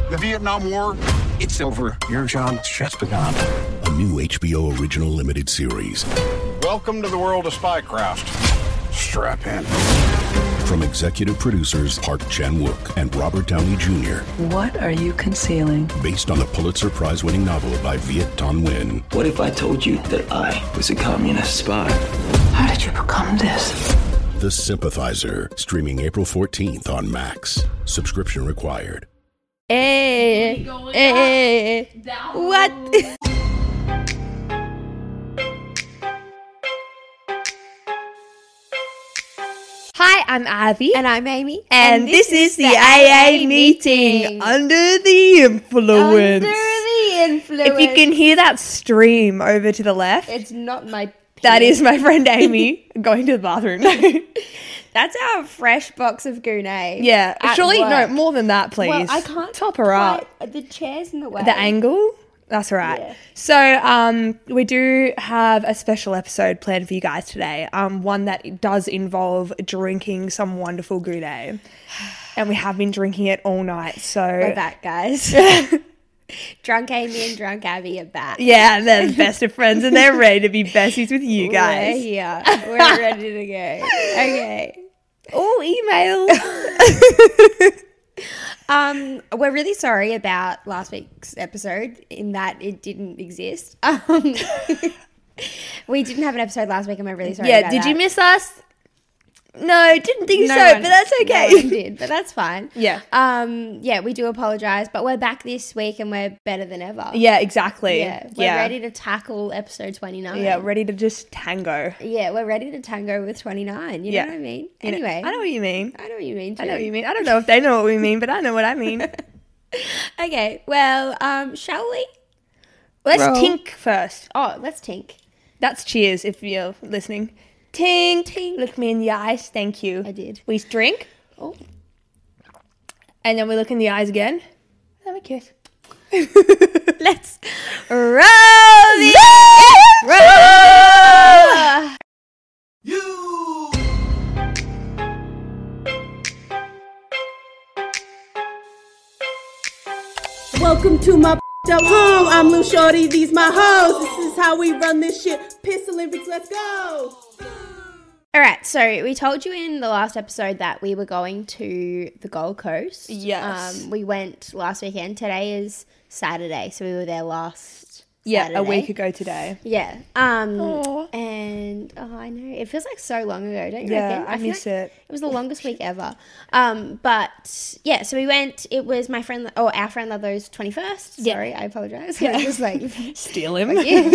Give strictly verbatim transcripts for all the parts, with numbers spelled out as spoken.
The Vietnam War, it's over. Your job's just begun. A new H B O original limited series. Welcome to the world of spycraft. Strap in. From executive producers Park Chan-wook and Robert Downey Junior What are you concealing? Based on the Pulitzer Prize-winning novel by Viet Thanh Nguyen. What if I told you that I was a communist spy? How did you become this? The Sympathizer, streaming April fourteenth on Max. Subscription required. Eh, eh, what? Hi, I'm Abby. And I'm Amy. And, and this, this is the A A meeting. meeting. Under the influence. Under the influence. If you can hear that stream over to the left. It's not my... That is my friend Amy going to the bathroom. That's our fresh box of Goonay. Yeah. Surely, work. no, more than that, please. Well, I can't top her up. The chair's in the way. The angle? That's right. Yeah. So um, we do have a special episode planned for you guys today. Um, one that does involve drinking some wonderful Goonay. And we have been drinking it all night. So we're back, guys. Drunk Amy and Drunk Abby are back. Yeah, they're the best of friends and they're ready to be besties with you guys. We're here. We're ready to go. Okay. Oh, email. um, we're really sorry about last week's episode in that it didn't exist. Um, we didn't have an episode last week and we're really sorry yeah, about did that. you miss us? No, didn't think no so, one, but that's okay. No one did, but that's fine. Yeah. Um. Yeah, we do apologise, but we're back this week and we're better than ever. Yeah, exactly. Yeah, we're yeah. ready to tackle episode twenty-nine. Yeah, ready to just tango. Yeah, we're ready to tango with twenty-nine. You yeah. know what I mean? You anyway. Know, I know what you mean. I know what you mean too. I know what you mean. I don't know if they know what we mean, but I know what I mean. Okay, well, um, shall we? Let's Roll. tink first. Oh, let's tink. That's cheers if you're listening. Tink, tink. Look me in the eyes. Thank you. I did. We drink. Oh. And then we look in the eyes again. Then we kiss. Let's roll the roll. You. Welcome to my up home. I'm Lou Shorty. These my hoes. This is how we run this shit. Piss Olympics. Let's go. All right, so we told you in the last episode that we were going to the Gold Coast. Yes. Um, we went last weekend. Today is Saturday, so we were there last Yeah, Saturday. a week ago today. Yeah. Um, Aww. And, oh, I know. It feels like so long ago, don't you yeah, reckon? I, I miss like it. It was the longest week ever. Um, but, yeah, so we went. It was my friend, or our friend Ludlow's twenty-first. Yeah. Sorry, I apologise. I was like... Steal him.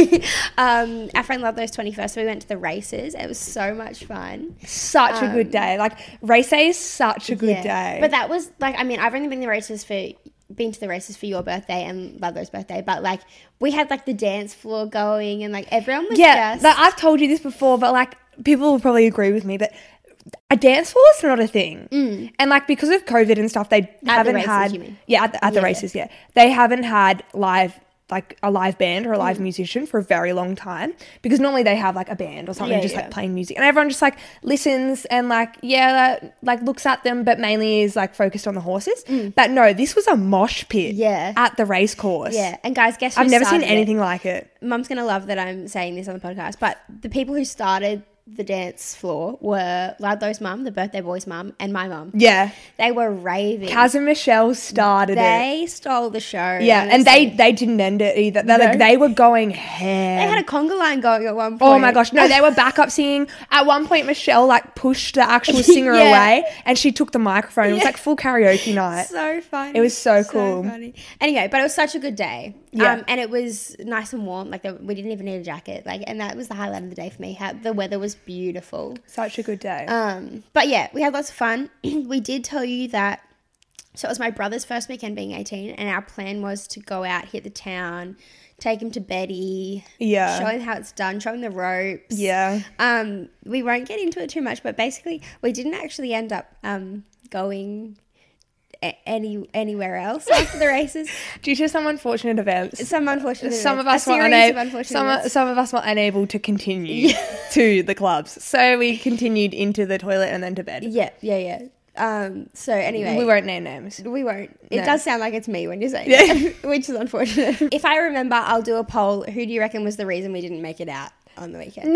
um, our friend Ludlow's twenty-first, so we went to the races. It was so much fun. Such Um, a good day. Like, race day is such a good yeah. day. But that was, like, I mean, I've only been to the races for... been to the races for your birthday and Ludlow's birthday, but like we had like the dance floor going and like everyone was yeah, just... like, I've told you this before, but like people will probably agree with me, but a dance floor is not a thing. Mm. And like because of COVID and stuff, they At haven't the races, had you mean? yeah at the, at the Yeah, races, yeah. They haven't had live like a live band or a live mm. musician for a very long time because normally they have like a band or something Yeah, just yeah. like playing music and everyone just like listens and like yeah uh, like looks at them but mainly is like focused on the horses. Mm. But no, this was a mosh pit Yeah. at the race course. Yeah, and guys, guess who I've never seen started it? anything like it. Mum's gonna love that I'm saying this on the podcast, but the people who started the dance floor were Ludlow's mum, the birthday boy's mum, and my mum. Yeah. They were raving. Kaz and Michelle started they it. stole the show. Yeah, honestly. and they they didn't end it either. They No. like they were going ham. They had a conga line going at one point. Oh my gosh, no, they were backup singing. At one point, Michelle like pushed the actual singer Yeah. away and she took the microphone. It was Yeah. like full karaoke night. So funny. It was so cool. Funny. Anyway, but it was such a good day. Yeah. Um, and it was nice and warm. Like the, we didn't even need a jacket. Like, and that was the highlight of the day for me. How the weather was beautiful. Such a good day. Um, but yeah, we had lots of fun. We did tell you that. So it was my brother's first weekend being eighteen, and our plan was to go out, hit the town, take him to Betty, Yeah. show him how it's done, show him the ropes. Yeah. Um, we won't get into it too much, but basically we didn't actually end up um going a- any anywhere else after the races. Due to some unfortunate events. Some unfortunate Some of events. us A were series unable. of unfortunate Some, events. some of us were unable to continue to the clubs, so we continued into the toilet and then to bed. Yeah, yeah, yeah. Um, so anyway. We won't name names. We won't. It No. does sound like it's me when you say Yeah. that, which is unfortunate. If I remember, I'll do a poll. Who do you reckon was the reason we didn't make it out on the weekend? No!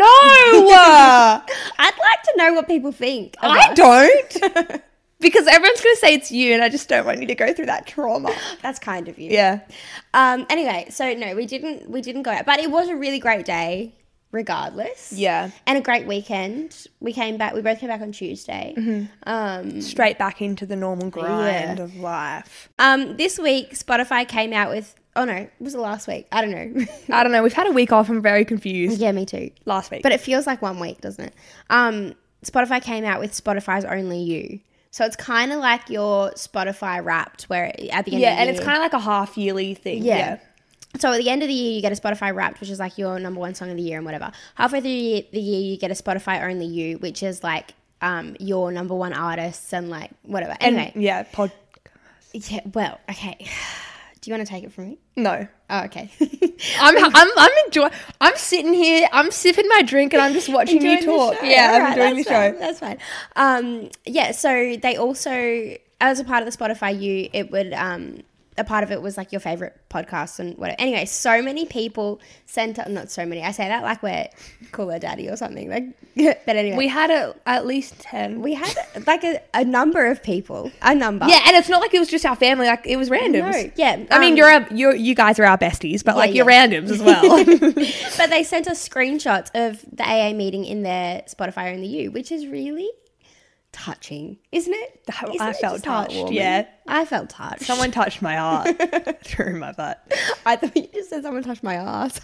I I'd like to know what people think. of us. don't. Because everyone's going to say it's you, and I just don't want you to go through that trauma. That's kind of you. Yeah. Um. Anyway, so no, we didn't. We didn't go out, but it was a really great day, regardless. Yeah. And a great weekend. We came back. We both came back on Tuesday. Mm-hmm. Um. Straight back into the normal grind Yeah. of life. Um. This week, Spotify came out with. Oh no, was it last week? I don't know. I don't know. We've had a week off. I'm very confused. Yeah, me too. Last week. But it feels like one week, doesn't it? Um. Spotify came out with Spotify's Only You. So it's kind of like your Spotify Wrapped, where at the end yeah, of the and year, it's kind of like a half yearly thing. Yeah. Yeah. so at the end of the year you get a Spotify Wrapped, which is like your number one song of the year and whatever. Halfway through the year you get a Spotify Only You, which is like um your number one artists and like whatever. Anyway, And, yeah. Pod. yeah. Well, okay. Do you want to take it from me? No. Oh, okay. I'm I'm I'm enjoying. I'm sitting here. I'm sipping my drink and I'm just watching you Enjoying the talk. show. Yeah, I'm Alright, enjoying the that's show. fine, That's fine. Um, yeah. So they also, as a part of the Spotify U, it would um, a part of it was like your favorite podcasts and whatever. Anyway, so many people sent not so many. I say that like we're cooler daddy or something. Like, but anyway, We had a, at least ten. we had like a, a number of people, a number. Yeah, and it's not like it was just our family. Like it was randoms. No, yeah. I mean, um, you're, our, you're you guys are our besties, but Yeah, like you're yeah. randoms as well. But they sent us screenshots of the A A meeting in their Spotify Only You, which is really touching, isn't it? I- Isn't I it felt just touched, heartwarming? yeah. I felt touched. Someone touched my heart through my butt. I thought you just said someone touched my ass.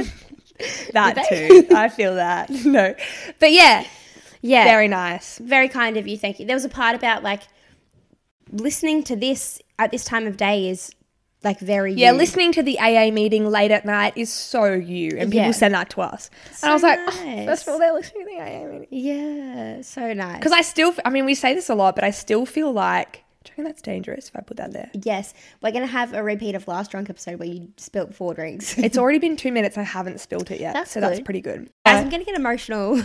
That Did they? too. I feel that. No, but yeah, Yeah, very nice. very kind of you. Thank you. There was a part about like listening to this at this time of day is like very Yeah, you. listening to the A A meeting late at night is so you, and people Yeah. send that to us. So and I was like, nice. oh, first of all, they're listening to the A A meeting. Yeah, so nice. Because I still, I mean, we say this a lot, but I still feel like, do you reckon that's dangerous if I put that there? Yes, we're gonna have a repeat of last drunk episode where you spilt four drinks. It's already been two minutes. I haven't spilt it yet, That's so that's good. pretty good. Guys, I'm gonna get emotional.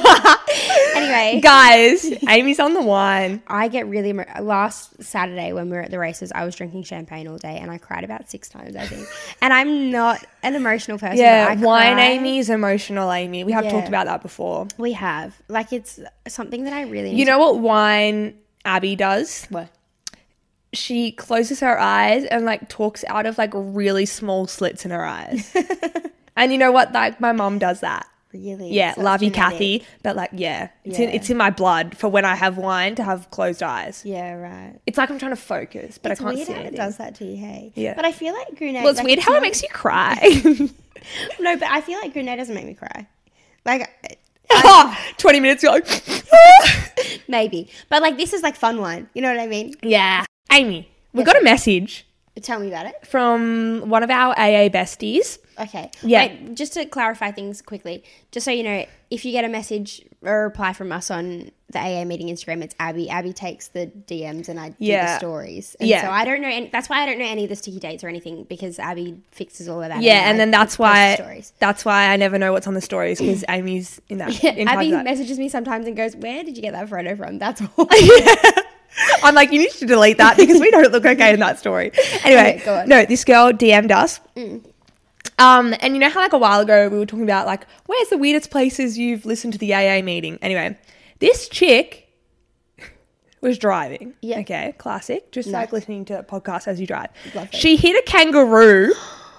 Anyway, Guys, Amy's on the wine. I get really emo- last Saturday when we were at the races, I was drinking champagne all day and I cried about six times, I think. And I'm not an emotional person. Yeah, but I wine cry. Amy is emotional Amy. We have Yeah. talked about that before. We have like it's something that I really need You know what wine Abby does? What? She closes her eyes and like talks out of like really small slits in her eyes. And you know what? Like my mom does that. Really? Yeah, So love it's you, genetic. Kathy. But like, yeah, it's in Yeah. it's in my blood for when I have wine to have closed eyes. Yeah, right. It's like I'm trying to focus, but It's I can't weird see how it anything. does that to you, hey? Yeah. But I feel like Grenade. Well, it's like, weird how it not- makes you cry. No, but I feel like Grenade doesn't make me cry. Like twenty minutes, you're like, maybe, but like this is like fun wine. You know what I mean? yeah. Amy, we Yes, got a sir. message Tell me about it. from one of our A A besties. Okay. Yeah. Wait, just to clarify things quickly, just so you know, if you get a message or a reply from us on the A A meeting Instagram, it's Abby. Abby takes the D Ms and I do Yeah. the stories. And Yeah. so I don't know, any, that's why I don't know any of the sticky dates or anything because Abby fixes all of that. Yeah, and I then that's post why the stories. that's why I never know what's on the stories because Amy's in that. Yeah, in charge Abby of that. messages me sometimes and goes, "Where did you get that photo from?" That's all. I'm like, you need to delete that because we don't look okay in that story. Anyway, Okay, go on. no, this girl D M'd us. Um, and you know how like a while ago we were talking about like, where's the weirdest places you've listened to the A A meeting? Anyway, this chick was driving. Yeah. Okay, classic. Just Nice. like listening to podcasts as you drive. Love it. She hit a kangaroo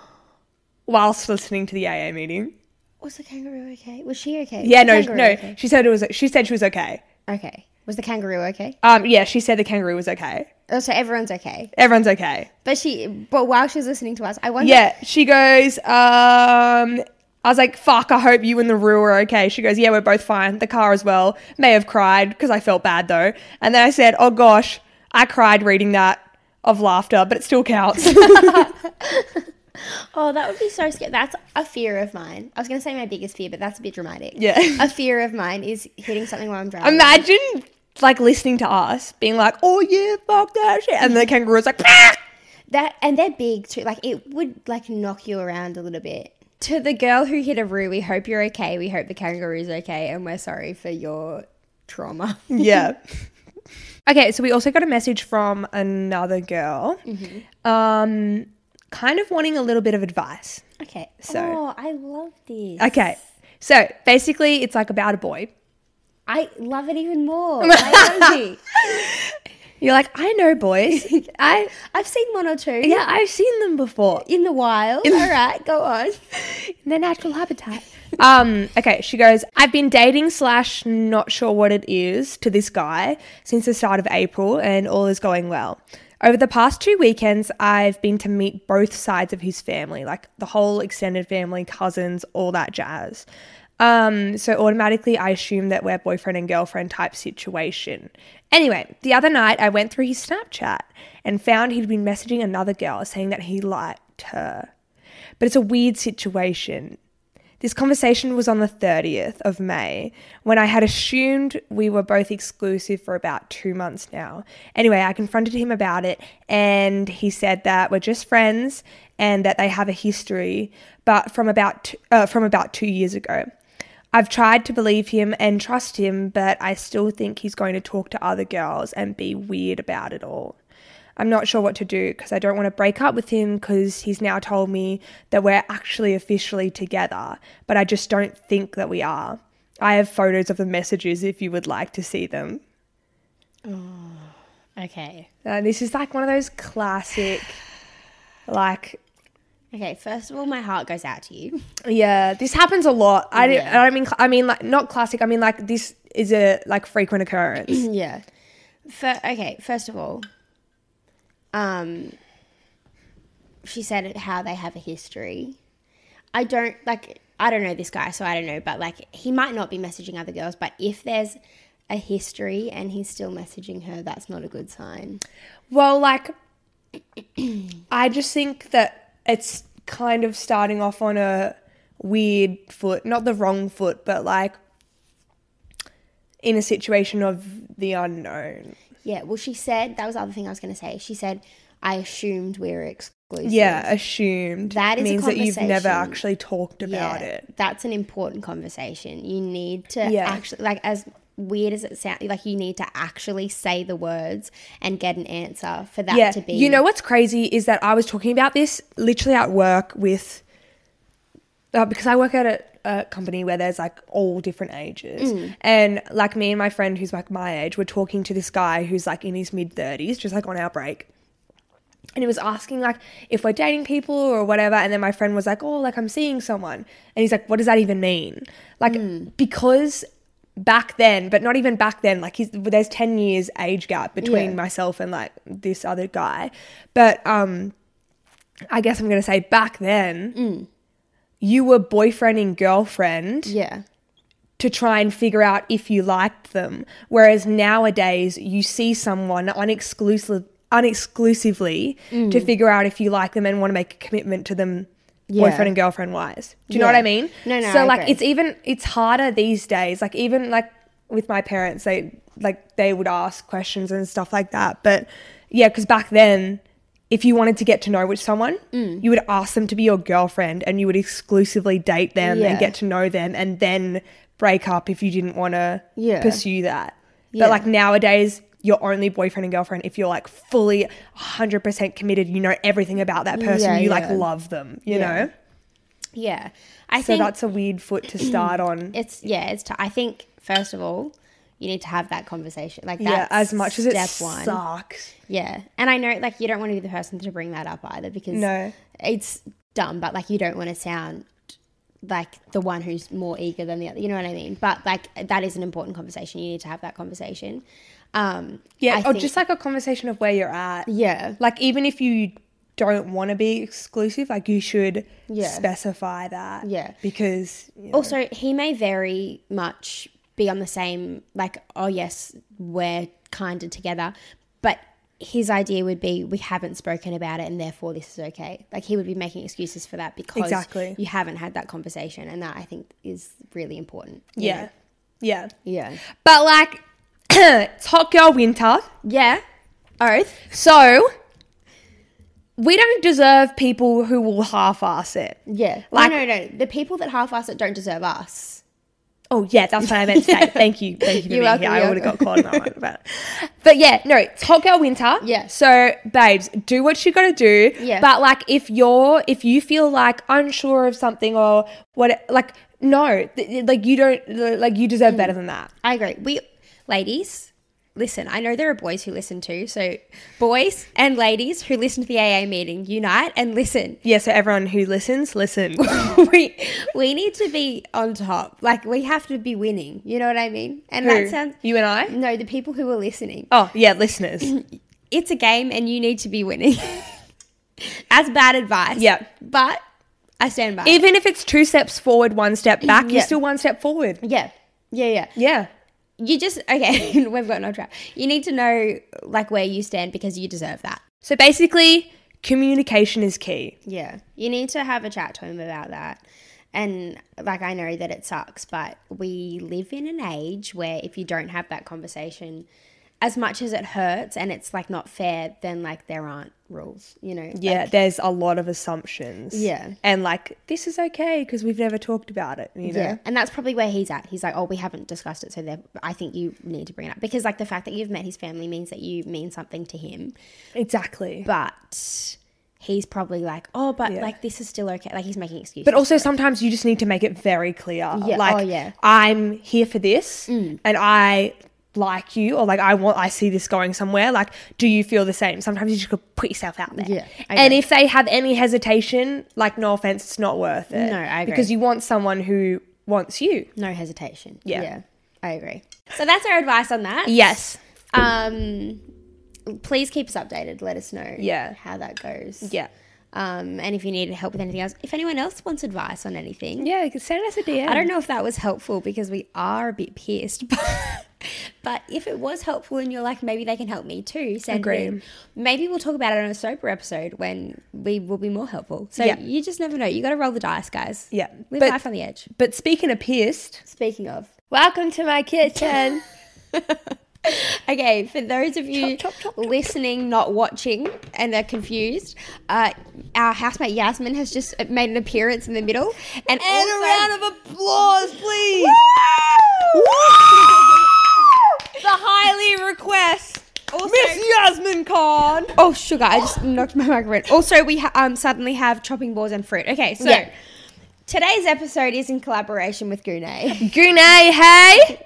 whilst listening to the A A meeting. Was the kangaroo okay? Was she okay? Yeah, Was the no, kangaroo no. Okay? She said it was. She said she was okay. Okay. Was the kangaroo okay? Um, yeah, she said the kangaroo was okay. Oh, so everyone's okay. Everyone's okay. But she, but while she was listening to us, I wonder. Yeah, she goes, um, I was like, fuck, I hope you and the Roo are okay. She goes, yeah, we're both fine. The car as well. May have cried because I felt bad though. And then I said, oh gosh, I cried reading that of laughter, but it still counts. Oh, that would be so scary. That's a fear of mine. I was going to say my biggest fear, but that's a bit dramatic. Yeah. A fear of mine is hitting something while I'm driving. Imagine like listening to us being like, oh yeah, fuck that shit. And the kangaroo's like, "Bah!" That, and they're big too. Like it would like knock you around a little bit. To the girl who hit a roo, we hope you're okay. We hope the kangaroo's okay, and we're sorry for your trauma. Yeah. Okay, so we also got a message from another girl, Mm-hmm. um, kind of wanting a little bit of advice. Okay. So- oh, I love this. Okay, so basically it's like about a boy. I love it even more. I love it. You're like, I know boys. I I've seen one or two. Yeah, I've seen them before. In the wild. All right, go on. In their natural habitat. um, okay, she goes, I've been dating slash not sure what it is to this guy since the start of April and all is going well. Over the past two weekends, I've been to meet both sides of his family, like the whole extended family, cousins, all that jazz. Um, so automatically I assume that we're boyfriend and girlfriend type situation. Anyway, the other night I went through his Snapchat and found he'd been messaging another girl saying that he liked her. But it's a weird situation. This conversation was on the thirtieth of May when I had assumed we were both exclusive for about two months now. Anyway, I confronted him about it and he said that we're just friends and that they have a history, but from about t- uh, from about two years ago. I've tried to believe him and trust him, but I still think he's going to talk to other girls and be weird about it all. I'm not sure what to do because I don't want to break up with him because he's now told me that we're actually officially together, but I just don't think that we are. I have photos of the messages if you would like to see them. Okay. Uh, this is like one of those classic, like... Okay, first of all, my heart goes out to you. Yeah, this happens a lot. I, Yeah. don't, I don't mean, I mean like not classic. I mean like this is a like frequent occurrence. Yeah. For, okay, first of all, um, she said how they have a history. I don't, like, I don't know this guy, so I don't know, but, like, he might not be messaging other girls, but if there's a history and he's still messaging her, that's not a good sign. Well, like, I just think that it's kind of starting off on a weird foot, not the wrong foot, but like in a situation of the unknown. Yeah, well, she said, that was the other thing I was going to say. She said, I assumed we were exclusive. Yeah, assumed. That is a means that you've never conversation. actually talked about Yeah, it. That's an important conversation. You need to Yeah. actually, like, as weird as it sounds, like, you need to actually say the words and get an answer for that Yeah, to be. you know what's crazy is that I was talking about this literally at work with, uh, because I work at a, a company where there's like all different ages. Mm. And like me and my friend who's like my age, we're talking to this guy who's like in his mid thirties, just like on our break. And he was asking like if we're dating people or whatever. And then my friend was like, oh, like I'm seeing someone. And he's like, what does that even mean? Like, Mm. because back then, but not even back then, like he's, there's ten years age gap between Yeah. myself and like this other guy. But um, I guess I'm going to say back then, Mm. you were boyfriend and girlfriend Yeah. to try and figure out if you liked them. Whereas nowadays you see someone unexclusive, unexclusively Mm. to figure out if you like them and want to make a commitment to them Yeah. boyfriend and girlfriend wise. Do you know Yeah. what I mean? No, no, So I like agree. it's even, it's harder these days. Like even like with my parents, they like they would ask questions and stuff like that. But yeah, because back then, if you wanted to get to know with someone, Mm. you would ask them to be your girlfriend and you would exclusively date them Yeah. and get to know them and then break up if you didn't want to Yeah. pursue that. Yeah. But like nowadays, you're only boyfriend and girlfriend if you're like fully one hundred percent committed, you know everything about that person, Yeah, you like yeah. love them, you Yeah. know? Yeah. I So think that's a weird foot to start on. it's, yeah, it's, t- I think, first of all, you need to have that conversation. Like, Yeah, that's as much as it step one. sucks. Yeah. And I know, like, you don't want to be the person to bring that up either because No. it's dumb, but, like, you don't want to sound like the one who's more eager than the other. You know what I mean? But, like, that is an important conversation. You need to have that conversation. Um, Yeah, I or think- just like a conversation of where you're at. Yeah. Like even if you don't want to be exclusive, like you should Yeah. specify that. Yeah. Because you know, Also, he may very much be on the same, like, oh, yes, we're kind of together. But his idea would be we haven't spoken about it and therefore this is okay. Like, he would be making excuses for that because Exactly. you haven't had that conversation. And that, I think, is really important. you yeah. know? Yeah. Yeah. But like it's hot girl winter. Yeah. Oath. So we don't deserve people who will half-ass it. Yeah. Like- no, no, no. The people that half-ass it don't deserve us. Oh, yeah, that's what I meant to say. Thank you. Thank you for You're being welcome, here. I you're would have got caught in that one. But, but yeah, no, it's hot girl winter. Yeah. So, babes, do what you got to do. Yeah. But, like, if you're, if you feel, like, unsure of something or what, like, no, th- like, you don't, like, you deserve better than that. I agree. We, ladies, listen, I know there are boys who listen too. So boys and ladies who listen to the A A meeting, unite and listen. Yeah, so everyone who listens, listen. we we need to be on top. Like, we have to be winning. You know what I mean? And Who? that sounds... You and I? No, the people who are listening. Oh, yeah, listeners. It's a game and you need to be winning. That's bad advice. Yeah. But I stand by it. Even if it's two steps forward, one step back, Yeah. you're still one step forward. Yeah. Yeah, yeah. Yeah. You just... Okay, we've got no track. You need to know, like, where you stand because you deserve that. So basically, communication is key. Yeah. You need to have a chat to him about that. And, like, I know that it sucks, but we live in an age where if you don't have that conversation, as much as it hurts and it's, like, not fair, then, like, there aren't rules, you know? Yeah, Like, there's a lot of assumptions. Yeah. And like, this is okay because we've never talked about it, you know? yeah. And that's probably where he's at. He's like, oh, we haven't discussed it, so there- I think you need to bring it up. Because, like, the fact that you've met his family means that you mean something to him. Exactly. But he's probably like, oh, but, Yeah. like, this is still okay. Like, he's making excuses. But also sometimes you just need to make it very clear. Yeah, Like, oh, yeah. I'm here for this and I like you, or like I want, I see this going somewhere. Like, do you feel the same? Sometimes you just gotta put yourself out there. Yeah, I and agree. if they have any hesitation, like, no offense, it's not worth it. No, I agree. Because you want someone who wants you. No hesitation. Yeah. Yeah. I agree. So that's our advice on that. Yes. Um, please keep us updated. Let us know Yeah. how that goes. Yeah. Um, and if you need help with anything else, if anyone else wants advice on anything, Yeah, you can send us a D M. I don't know if that was helpful because we are a bit pissed, but, but if it was helpful and you're like, maybe they can help me too, send Agree. it in. Maybe we'll talk about it on a sober episode when we will be more helpful. So Yeah. you just never know. You got to roll the dice, guys. Yeah. Live But- life on the edge. But speaking of pissed, Speaking of. welcome to my kitchen. Okay, for those of you Chop, chop, chop, chop, listening, not watching, and are confused, uh, our housemate Yasmin has just made an appearance in the middle. And, And also, a round of applause, please. Woo! The highly request. Also, Miss Yasmin Khan. oh, sugar, I just knocked my microphone. Also, we ha- um, suddenly have chopping boards and fruit. Okay, so Yeah. today's episode is in collaboration with Gune. Gune, hey.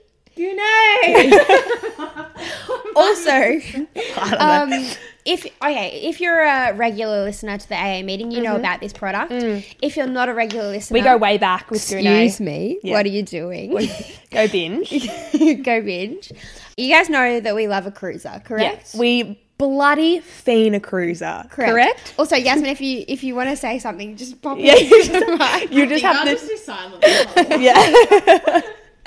Also, um, if okay, if you're a regular listener to the A A meeting, you know about this product. If you're not a regular listener, We go way back with Gune. excuse me, Yeah. what are you doing? Go binge. Go binge. You guys know that we love a cruiser, correct? Yeah. We bloody fiend a cruiser. Correct? Also, Yasmin, if you if you want to say something, just pop Yeah, it. you just, you just have I'll to. just do silent. Oh. Yeah.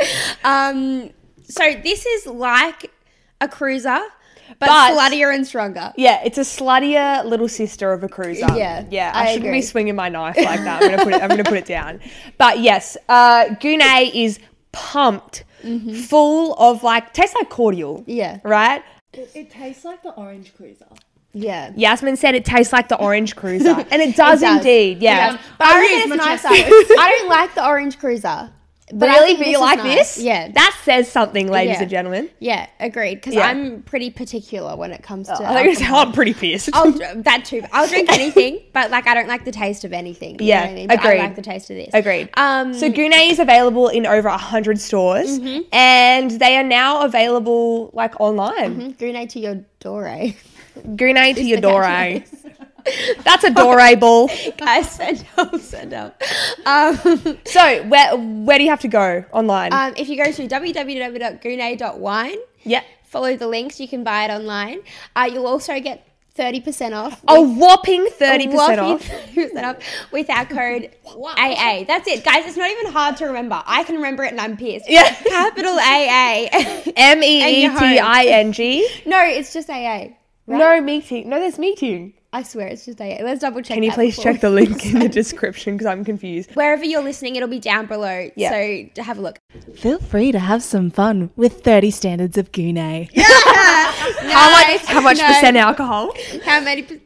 Um, so this is like a cruiser, but, But- sluttier and stronger. Yeah, it's a sluttier little sister of a cruiser. Yeah, yeah. I I, shouldn't agree. be swinging my knife like that. I'm gonna put it. I'm gonna put it down. But yes, uh, Gune is pumped, full of like tastes like cordial. Yeah. Right. It, it tastes like the orange cruiser. Yeah. Yasmin said it tastes like the orange cruiser, and it does, It does. indeed. Yeah. But I Orange reckon it's Majestic. nicer. I don't like the orange cruiser. But I Really? think But this you is like nice. this? Yeah. That says something, ladies Yeah. and gentlemen. Yeah, agreed. Because Yeah. I'm pretty particular when it comes to. I think it's alcohol. I'm pretty pissed. I'll dr- that too. I'll drink anything, but like I don't like the taste of anything. You Yeah, know what I mean? But agreed. I like the taste of this. Agreed. Um, So Gune is available in over one hundred stores, and they are now available like online. Gune to your door, eh? Gune to your the door. catchphrase. That's adorable. Guys, send up, send up. Um, So where where do you have to go online? um, if you go to w w w dot gune dot wine, yeah. follow the links. You can buy it online. Uh, you'll also get thirty percent off. A whopping thirty percent whopping off. thirty percent off with our code A A. That's it, guys. It's not even hard to remember. I can remember it and I'm pissed. Yeah. Capital A A. M E E T I N G. No, it's just A A. Right? No meeting. No, there's meeting. I swear it's just A A. Let's double check. Can you that please before. check the link in the description because I'm confused. Wherever you're listening, it'll be down below. Yeah. So to have a look. Feel free to have some fun with thirty standards of Gune. How much? How much no. percent alcohol? How many? per-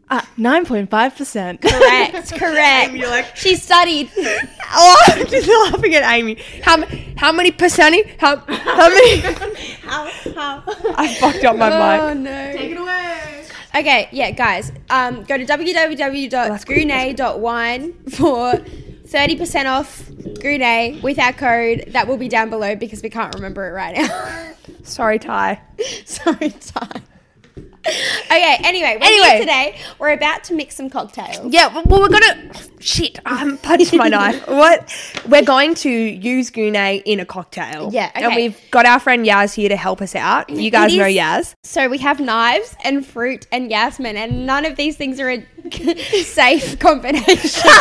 Uh, nine point five percent. Correct, correct. You're like, She studied. oh, I'm just laughing at Amy. How m- how many percentage? How how many? How? How? I fucked up my Oh mic. no. Take it away. Okay, yeah, guys, um, go to w w w dot goonay dot wine for thirty percent off Goonay with our code. That will be down below because we can't remember it right now. Sorry, Ty. Sorry, Ty. Okay, anyway, we're Anyway. here today. We're about to mix some cocktails. Yeah, well, well, we're gonna. Shit, I haven't punched my knife. What? We're going to use Goonay in a cocktail. Yeah, And okay. we've got our friend Yaz here to help us out. You guys It know is- Yaz. So we have knives and fruit and Yasmin, and none of these things are a safe combination.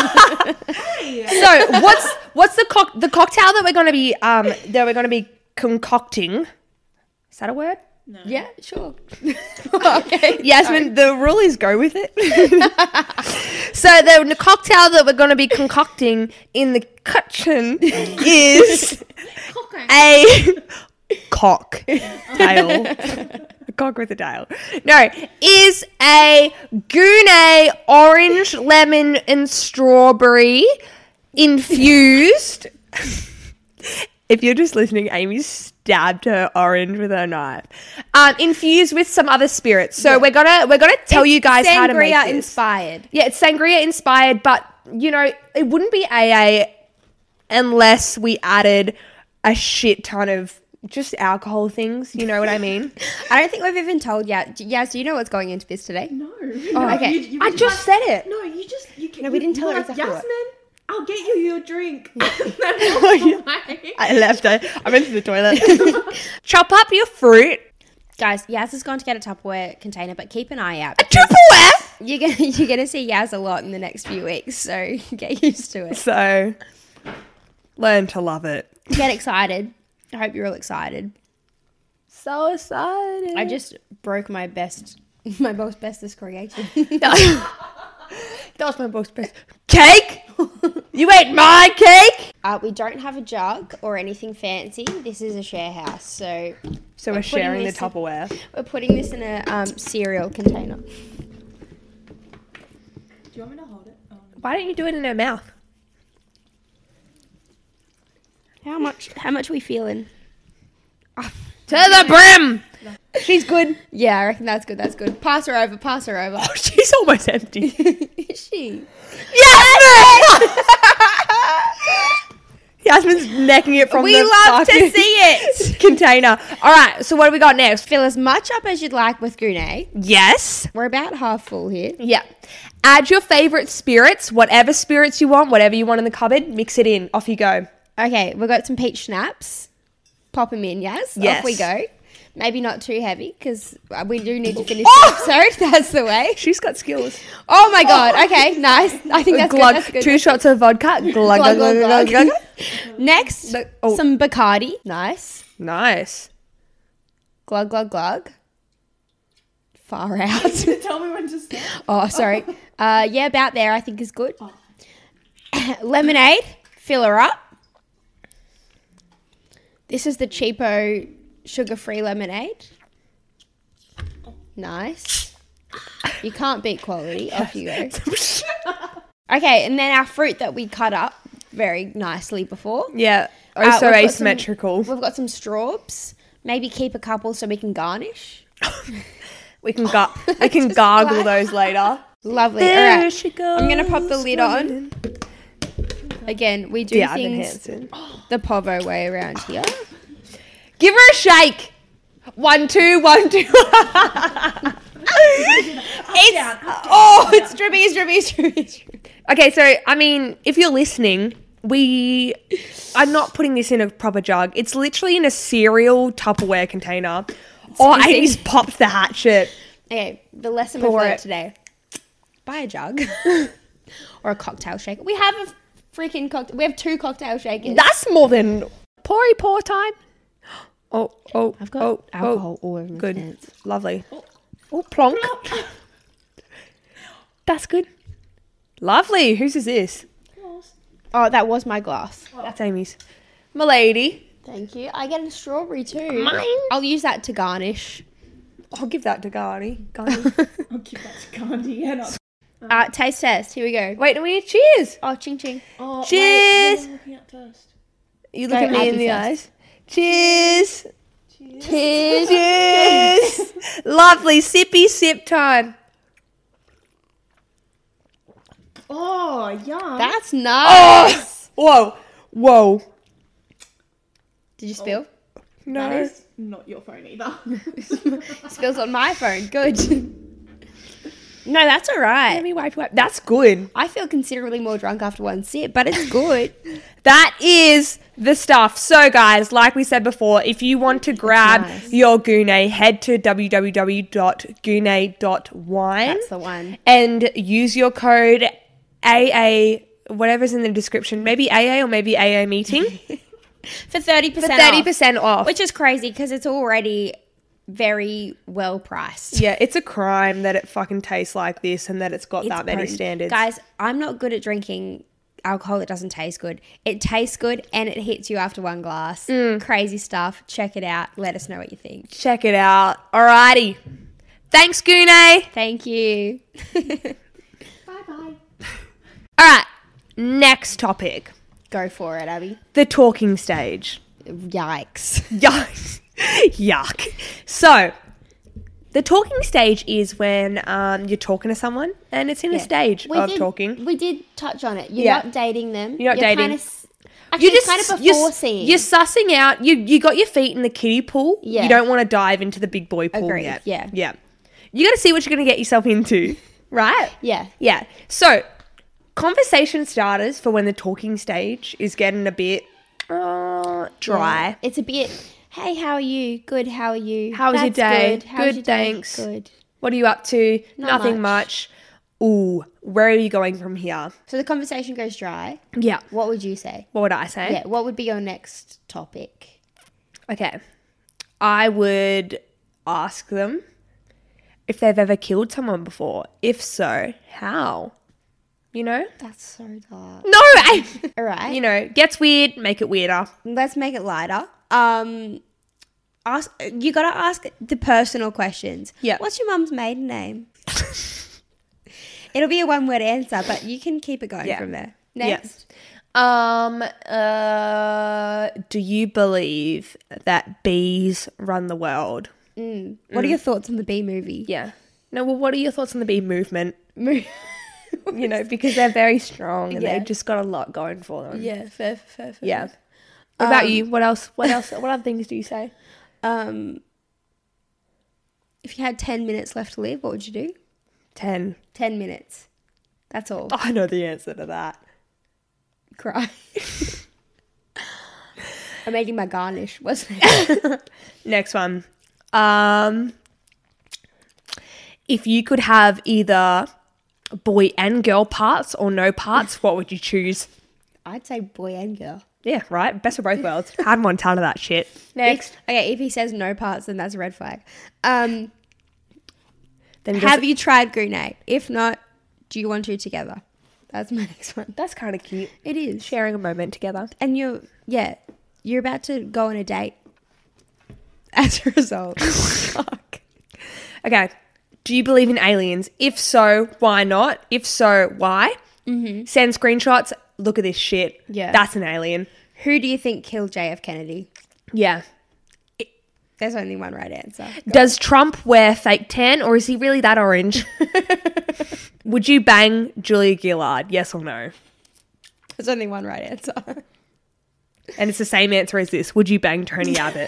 So what's what's the cock the cocktail that we're gonna be um that we're gonna be concocting? Is that a word? Yeah, sure. Okay. Yasmin, the rule is go with it. So the, the cocktail that we're going to be concocting in the kitchen is a cocktail. A cock with a tail. No, is a Goonay orange, lemon, and strawberry infused. If you're just listening, Amy stabbed her orange with her knife. Um, infused with some other spirits. So we're gonna we're gonna tell you guys how to make Sangria this. inspired. Yeah, it's sangria inspired, but you know it wouldn't be A A unless we added a shit ton of just alcohol things. You know what I mean? I don't think we've even told yet. Yaz, do you know what's going into this today? No. Oh, okay. You, you I were just said it. No, you just you can. No, we didn't you tell were her like, exactly what. Yasmin, I'll get you your drink. I left. I, I went to the toilet. Chop up your fruit. Guys, Yaz has gone to get a Tupperware container, but keep an eye out. Tupperware. You're gonna you're gonna see Yaz a lot in the next few weeks, so get used to it. So learn to love it. Get excited. I hope you're all excited. So excited. I just broke my best my most bestest creation. That was my most best cake. You ate my cake. Uh, we don't have a jug or anything fancy. This is a share house, so So we're, We're putting sharing the this in- Tupperware. we're putting this in a um, cereal container. Do you want me to hold it? Oh, no. Why don't you do it in her mouth? How much? How much are we feeling? To the brim. She's good. Yeah, I reckon that's good. That's good. Pass her over. Pass her over. Oh, she's almost empty. Is she? Yasmin! Yasmin's necking it from We the love to fucking see it. container. All right, so what do we got next? Fill as much up as you'd like with Goonay. Yes. We're about half full here. Yeah. Add your favorite spirits, whatever spirits you want, whatever you want in the cupboard, mix it in. Off you go. Okay, we've got some peach schnapps. Pop them in, yes. Yes. Off we go. Maybe not too heavy because we do need to finish Oh! the episode. That's the way. She's got skills. Oh my god. Okay, nice. I think that's glug. good. That's good. Two shots of vodka. Glug, glug, Glug, glug, glug, glug, glug. Next, Look- oh. some Bacardi. Nice. Nice. Glug, glug, glug. Far out. Tell me when to stop. Oh, sorry. Uh, yeah, about there I think is good. Lemonade. Fill her up. This is the cheapo sugar-free lemonade. Nice. You can't beat quality. Off you go. Okay, and then our fruit that we cut up very nicely before. Yeah. Uh, Oh, so we've got some- asymmetrical. We've got some straws. Maybe keep a couple so we can garnish. We can gar- we can gargle those later. Lovely. There All right. she goes. I'm going to pop the lid on. Again, we do Deanna things Hansen. the Povo way around here. Give her a shake. One, two, one, two. It's, oh, it's drippy, it's drippy, it's drippy, it's drippy. Okay, so I mean, if you're listening, we are not putting this in a proper jug. It's literally in a cereal Tupperware container. Oh, missing. Amy's popped the hatchet. Okay, the lesson Pour we've learned it. today. Buy a jug. Or a cocktail shaker. We have a freaking cocktail. We have two cocktail shakers. That's more than poury pour time. Oh, oh, I've got oh, alcohol oh. all over my Good, pants. lovely. Oh, plonk. That's good. Lovely. Whose is this? Oh, that was my glass. That's Amy's. My lady. Thank you. I get a strawberry too. Mine. I'll use that to garnish. I'll give that to Gandhi. Gandhi. I'll give that to Gandhi. Yeah, not. Uh, taste test. Here we go. Wait, do we need cheers? Oh, ching ching. Oh, Cheers! Wait, who am I looking at first? You Go look at me in Abby the first. eyes. Cheers. Cheers. Cheers. Lovely sippy sip time. Oh, yum. That's nice. Whoa. Whoa. Did you spill? No. That is not your phone either. Spills on my phone. Good. No, that's all right. Let me wipe, wipe. That's good. I feel considerably more drunk after one sip, but it's good. That is the stuff. So, guys, like we said before, if you want to grab nice. your Gune, head to w w w dot gune dot wine That's the one. and use your code A A, whatever's in the description. Maybe A A or maybe A A meeting For thirty for percent thirty percent off. Which is crazy because it's already very well priced. Yeah, it's a crime that it fucking tastes like this and that it's got It's that many potent. standards. Guys, I'm not good at drinking alcohol that doesn't taste good. It tastes good and it hits you after one glass. Mm. Crazy stuff. Check it out. Let us know what you think. Check it out. Alrighty. Thanks, Gune. Thank you. Bye-bye. All right, next topic. Go for it, Abby. The talking stage. Yikes. Yuck. Yuck. So, the talking stage is when um, you're talking to someone and it's in a stage We of did, talking. We did touch on it. You're Yeah. not dating them. You're not dating. Kind of, actually, You just kind of you're, before s- seeing. you're sussing out. You you got your feet in the kiddie pool. Yeah. You don't want to dive into the big boy pool Agreed, yet. yeah. Yeah. You got to see what you're going to get yourself into, right? Yeah. Yeah. So, conversation starters for when the talking stage is getting a bit uh, dry. Yeah. It's a bit, hey, how are you? Good, how are you? How was your That's day? Good, How was Good, your day? thanks. Good. What are you up to? Not Nothing much. Ooh, where are you going from here? So the conversation goes dry. Yeah. What would you say? What would I say? Yeah, what would be your next topic? Okay. I would ask them if they've ever killed someone before. If so, how? You know? That's so dark. No! I, All right. you know, gets weird, make it weirder. Let's make it lighter. Um, ask. You got to ask the personal questions. Yeah. What's your mum's maiden name? It'll be a one-word answer, but you can keep it going Yeah. from there. Next. Um, uh, do you believe that bees run the world? Mm. What are your thoughts on the Bee movie? Yeah. No, well, what are your thoughts on the bee movement? You know, because they're very strong and Yeah. they've just got a lot going for them. Yeah, fair, fair, fair. Yeah. What about Um, you? What else? What else? What other things do you say? Um, if you had ten minutes left to live, what would you do? Ten. ten minutes. That's all. I know the answer to that. Cry. I'm making my garnish. What's next? Next one. Um, if you could have either boy and girl parts or no parts, what would you choose? I'd say boy and girl. Yeah, right. Best of both worlds. Had one ton of that shit. Next. If, okay, if he says no parts, then that's a red flag. Um, Then have you tried grenade? If not, do you want to together? That's my next one. That's kind of cute. It is. Sharing a moment together. And you're, yeah, you're about to go on a date as a result. Fuck. Okay. Do you believe in aliens? If so, why not? If so, why? Mm-hmm. Send screenshots. Look at this shit. Yeah. That's an alien. Who do you think killed J F Kennedy? Yeah. There's only one right answer. Does Trump wear fake tan or is he really that orange? Would you bang Julia Gillard? Yes or no? There's only one right answer. And it's the same answer as this. Would you bang Tony Abbott?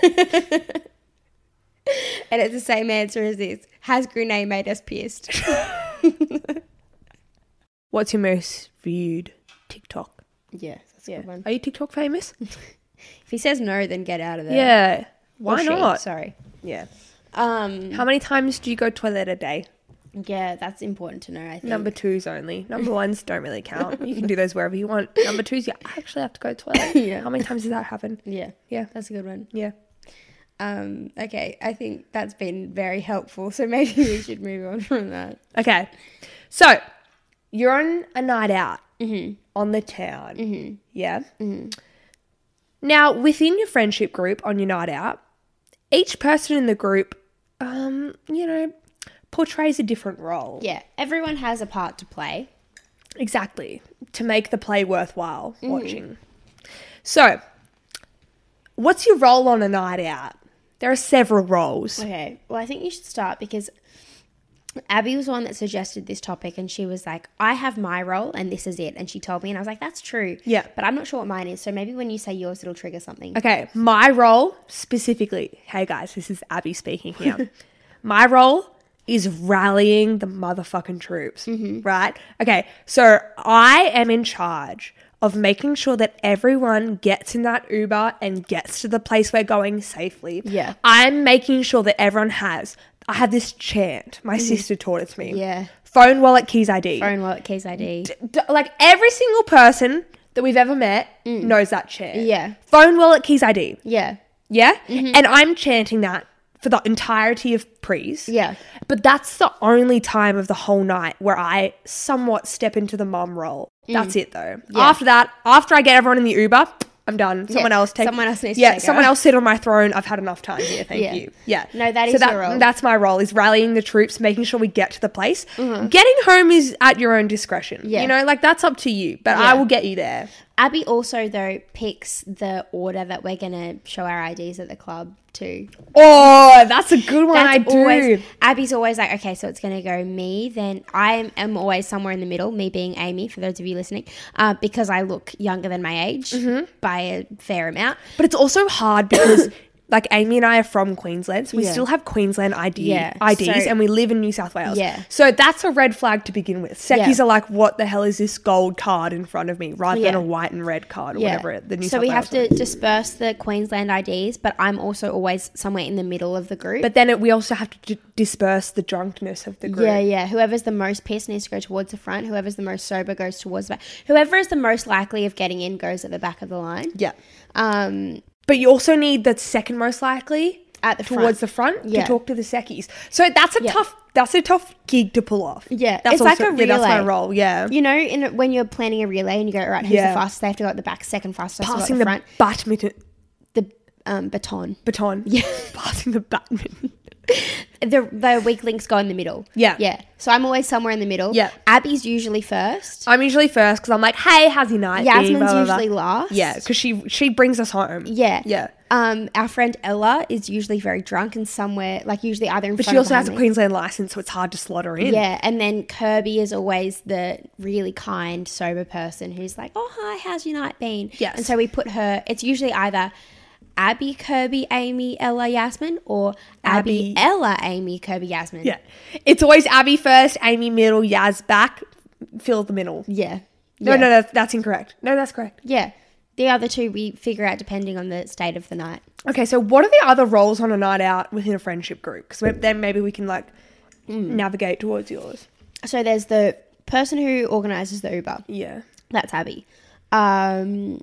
And it's the same answer as this. Has grenade made us pissed? What's your most viewed TikTok? Yeah, that's a good one. Are you TikTok famous? If he says no, then get out of there. Yeah. Or Why she, not? Sorry. Yeah. Um, How many times do you go toilet a day? yeah, that's important to know, I think. Number twos only. Number ones don't really count. You can do those wherever you want. Number twos, you actually have to go to the toilet. Yeah. How many times does that happen? Yeah, Yeah. that's a good one. Yeah. Um, okay, I think that's been very helpful. So maybe we should move on from that. Okay. So, you're on a night out Mm-hmm. on the town. Mm-hmm. Yeah. Mm-hmm. Now, within your friendship group on your night out, each person in the group um, you know, portrays a different role. Yeah, everyone has a part to play. Exactly. To make the play worthwhile mm. watching. So, what's your role on a night out? There are several roles. Okay, well, I think you should start because Abby was the one that suggested this topic and she was like, I have my role and this is it. And she told me and I was like, that's true. Yeah. But I'm not sure what mine is. So maybe when you say yours, it'll trigger something. Okay, my role specifically, hey guys, this is Abby speaking here. My role is rallying the motherfucking troops, mm-hmm. right? Okay, so I am in charge of making sure that everyone gets in that Uber and gets to the place we're going safely. Yeah. I'm making sure that everyone has, I have this chant. My mm. sister taught it to me. Yeah. Phone, wallet, keys, I D. Phone, wallet, keys, I D. D- d- like every single person that we've ever met mm. knows that chant. Yeah. Phone, wallet, keys, I D. Yeah. Yeah? Mm-hmm. And I'm chanting that for the entirety of Prees. Yeah. But that's the only time of the whole night where I somewhat step into the mum role. Mm. That's it though. Yeah. After that, after I get everyone in the Uber, I'm done. Someone yeah. else take Someone else needs yeah, to take someone over. else sit on my throne. I've had enough time here. Thank yeah. you. Yeah. No, that so is that, your role. That's my role, is rallying the troops, making sure we get to the place. Mm-hmm. Getting home is at your own discretion. Yeah. You know, like that's up to you. But yeah. I will get you there. Abby also, though, picks the order that we're going to show our I Ds at the club to. Oh, that's a good one. That's I do. Always, Abby's always like, okay, so it's going to go me. Then I am, am always somewhere in the middle, me being Amy, for those of you listening, uh, because I look younger than my age mm-hmm. by a fair amount. But it's also hard because... Like Amy and I are from Queensland, so we yeah. still have Queensland I D, yeah. I Ds so, and we live in New South Wales. Yeah. So that's a red flag to begin with. Secchies yeah. are like, what the hell is this gold card in front of me rather yeah. than a white and red card or yeah. whatever the New so South we Wales have to is. disperse the Queensland I Ds, but I'm also always somewhere in the middle of the group. But then it, we also have to d- disperse the drunkenness of the group. Yeah, yeah. Whoever's the most pissed needs to go towards the front. Whoever's the most sober goes towards the back. Whoever is the most likely of getting in goes at the back of the line. Yeah. Um, but you also need the second most likely... At the towards front. the front yeah. to talk to the secchies. So that's a yeah. tough that's a tough gig to pull off. Yeah. That's it's also, like a relay. Yeah, that's my role, yeah. You know, in when you're planning a relay and you go, all right, who's yeah. the fastest? They have to go at the back, second fastest. Passing the, the front. badminton. The um, baton. Baton. Yeah. Passing the badminton. The the weak links go in the middle. Yeah. Yeah. So I'm always somewhere in the middle. Yeah. Abby's usually first. I'm usually first because I'm like, hey, how's your night? Yasmin's been? Blah, blah, usually blah. last. Yeah, because she she brings us home. Yeah. Yeah. Um, our friend Ella is usually very drunk and somewhere, like usually either in but front she also or has a me. Queensland license, so it's hard to slot her in. Yeah, and then Kirby is always the really kind, sober person who's like, oh, hi, how's your night been? Yes. And so we put her, it's usually either Abby, Kirby, Amy, Ella, Yasmin, or Abby, Abby. Ella, Amy, Kirby, Yasmin. Yeah. It's always Abby first, Amy middle, Yaz back, fill the middle. Yeah. No, yeah. no, that's, that's incorrect. No, that's correct. Yeah. The other two we figure out depending on the state of the night. Okay, so what are the other roles on a night out within a friendship group? Because then maybe we can like mm. navigate towards yours. So there's the person who organises the Uber. Yeah. That's Abby. Um,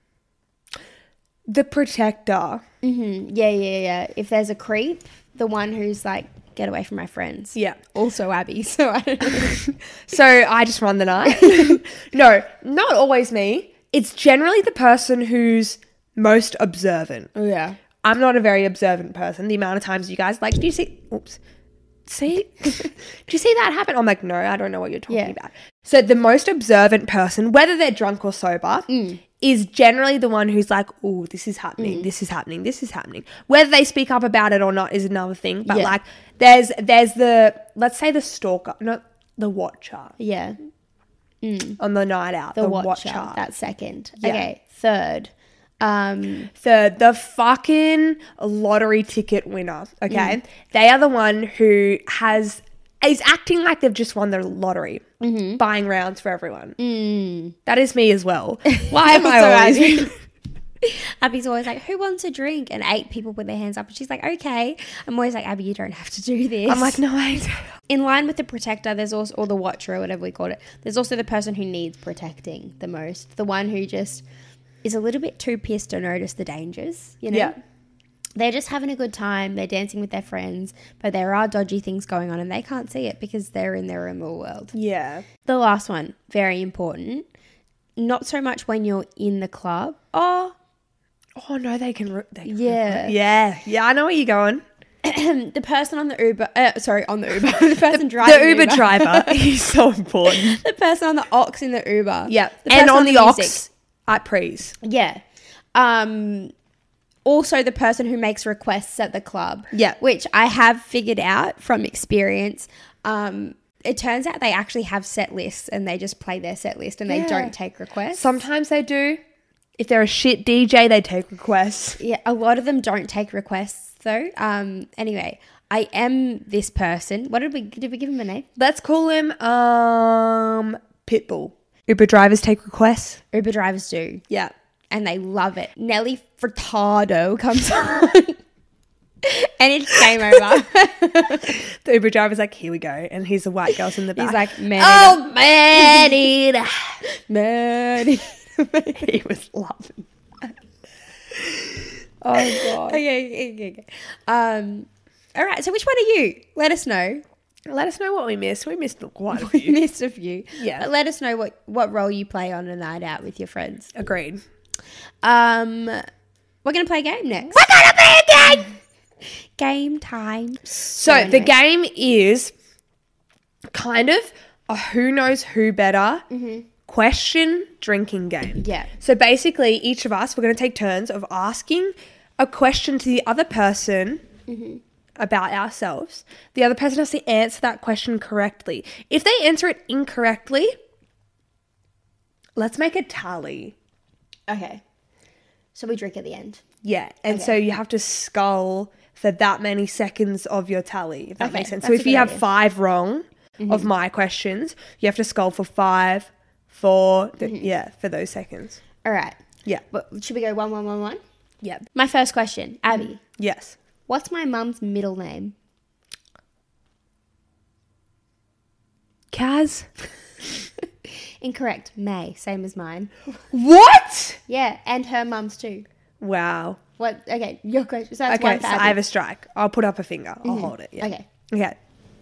the protector. Mm-hmm. Yeah, yeah, yeah. If there's a creep, the one who's like, get away from my friends. Yeah. Also Abby. So I don't know. So I just run the night. No, not always me. It's generally the person who's most observant. Oh, yeah. I'm not a very observant person. The amount of times you guys like, do you see, oops, see, do you see that happen? I'm like, no, I don't know what you're talking yeah. about. So the most observant person, whether they're drunk or sober, mm. is generally the one who's like, oh, this is happening, mm. this is happening, this is happening. Whether they speak up about it or not is another thing. But yeah. like, there's there's the, let's say the stalker, not the watcher. Yeah. Mm. On the night out, the, the watcher, watcher. That's second. Yeah. Okay, third. Um, Third, the fucking lottery ticket winner, okay? Mm. They are the one who has, is acting like they've just won the lottery, mm-hmm. buying rounds for everyone. Mm. That is me as well. Why am I So always... Abby. Abby's always like, who wants a drink? And eight people put their hands up. And she's like, okay. I'm always like, Abby, you don't have to do this. I'm like, no, I don't. In line with the protector, there's also, or the watcher or whatever we call it, there's also the person who needs protecting the most. The one who just is a little bit too pissed to notice the dangers, you know? Yeah. They're just having a good time. They're dancing with their friends, but there are dodgy things going on and they can't see it because they're in their own little world. Yeah. The last one, very important. Not so much when you're in the club. Oh, Oh, no, they can... They can Yeah. Yeah. Yeah, I know where you're going. the person on the Uber, uh, sorry, on the Uber, the person driving The Uber, driver is so important. the person on the aux in the Uber. Yeah. The And person on the aux music. at Prees. Yeah. Um, also the person who makes requests at the club. Yeah. Which I have figured out from experience. Um, it turns out they actually have set lists and they just play their set list and they Yeah. don't take requests. Sometimes they do. If they're a shit D J, they take requests. Yeah, a lot of them don't take requests though. Um, anyway, I am this person. What did we did we give him a name? Let's call him um Pitbull. Uber drivers take requests. Uber drivers do, Yeah. and they love it. Nelly Furtado comes on, and it's game over. The Uber driver's like, here we go. And he's the white girls in the back. He's like, man, oh, man eater. man. He was laughing. Oh, God. Okay, okay, okay, okay. Um, all right. So, which one are you? Let us know. Let us know what we missed. We missed quite a We few. missed a few. Yeah. But let us know what what role you play on a night out with your friends. Agreed. Um, we're gonna play a game next. We're going to play a game. Game time. So, anyway. the game is kind of a who knows who better question drinking game. Yeah. So basically, each of us, we're going to take turns of asking a question to the other person about ourselves. The other person has to answer that question correctly. If they answer it incorrectly, let's make a tally. Okay. So we drink at the end. Yeah. And Okay. so you have to skull for that many seconds of your tally, if that Okay, makes sense. So that's a if you good have idea. five wrong of my questions, you have to skull for five, four, th- yeah, for those seconds. All right. Yeah. But should we go one, one, one, one? Yeah. My first question, Abby. Yes. What's my mum's middle name? Kaz? Incorrect. May. Same as mine. What? Yeah, and her mum's too. Wow. What? Okay, your question. So that's Okay, one for so Abby. I have a strike. I'll put up a finger. I'll hold it. Yeah. Okay. Okay.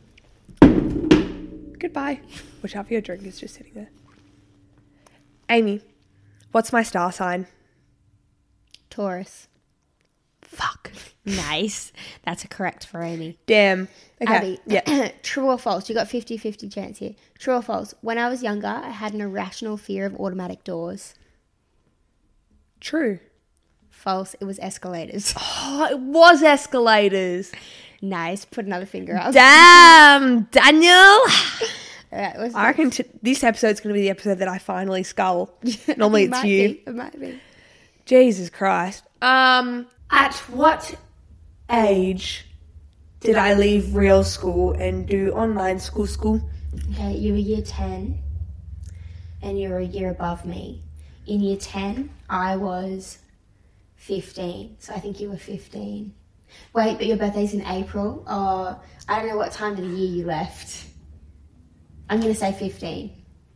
Goodbye. Whichever your drink is just sitting there. Amy, what's my star sign? Taurus. Fuck. Nice. That's a correct for Amy. Damn. Okay. Abby, Yeah. true or false? You got fifty-fifty chance here. True or false? When I was younger, I had an irrational fear of automatic doors. True. False. It was escalators. Oh, it was escalators. Nice. Put another finger up. Damn, Daniel. All right, what's I reckon t- this episode's going to be the episode that I finally skull. Normally It it's might you. be, It might be. Jesus Christ. Um, at what age did I leave real school and do online school school? Okay, you were year ten, and you were a year above me. In year ten, I was fifteen, so I think you were fifteen. Wait, but your birthday's in April, or I don't know what time of the year you left. I'm going to say fifteen.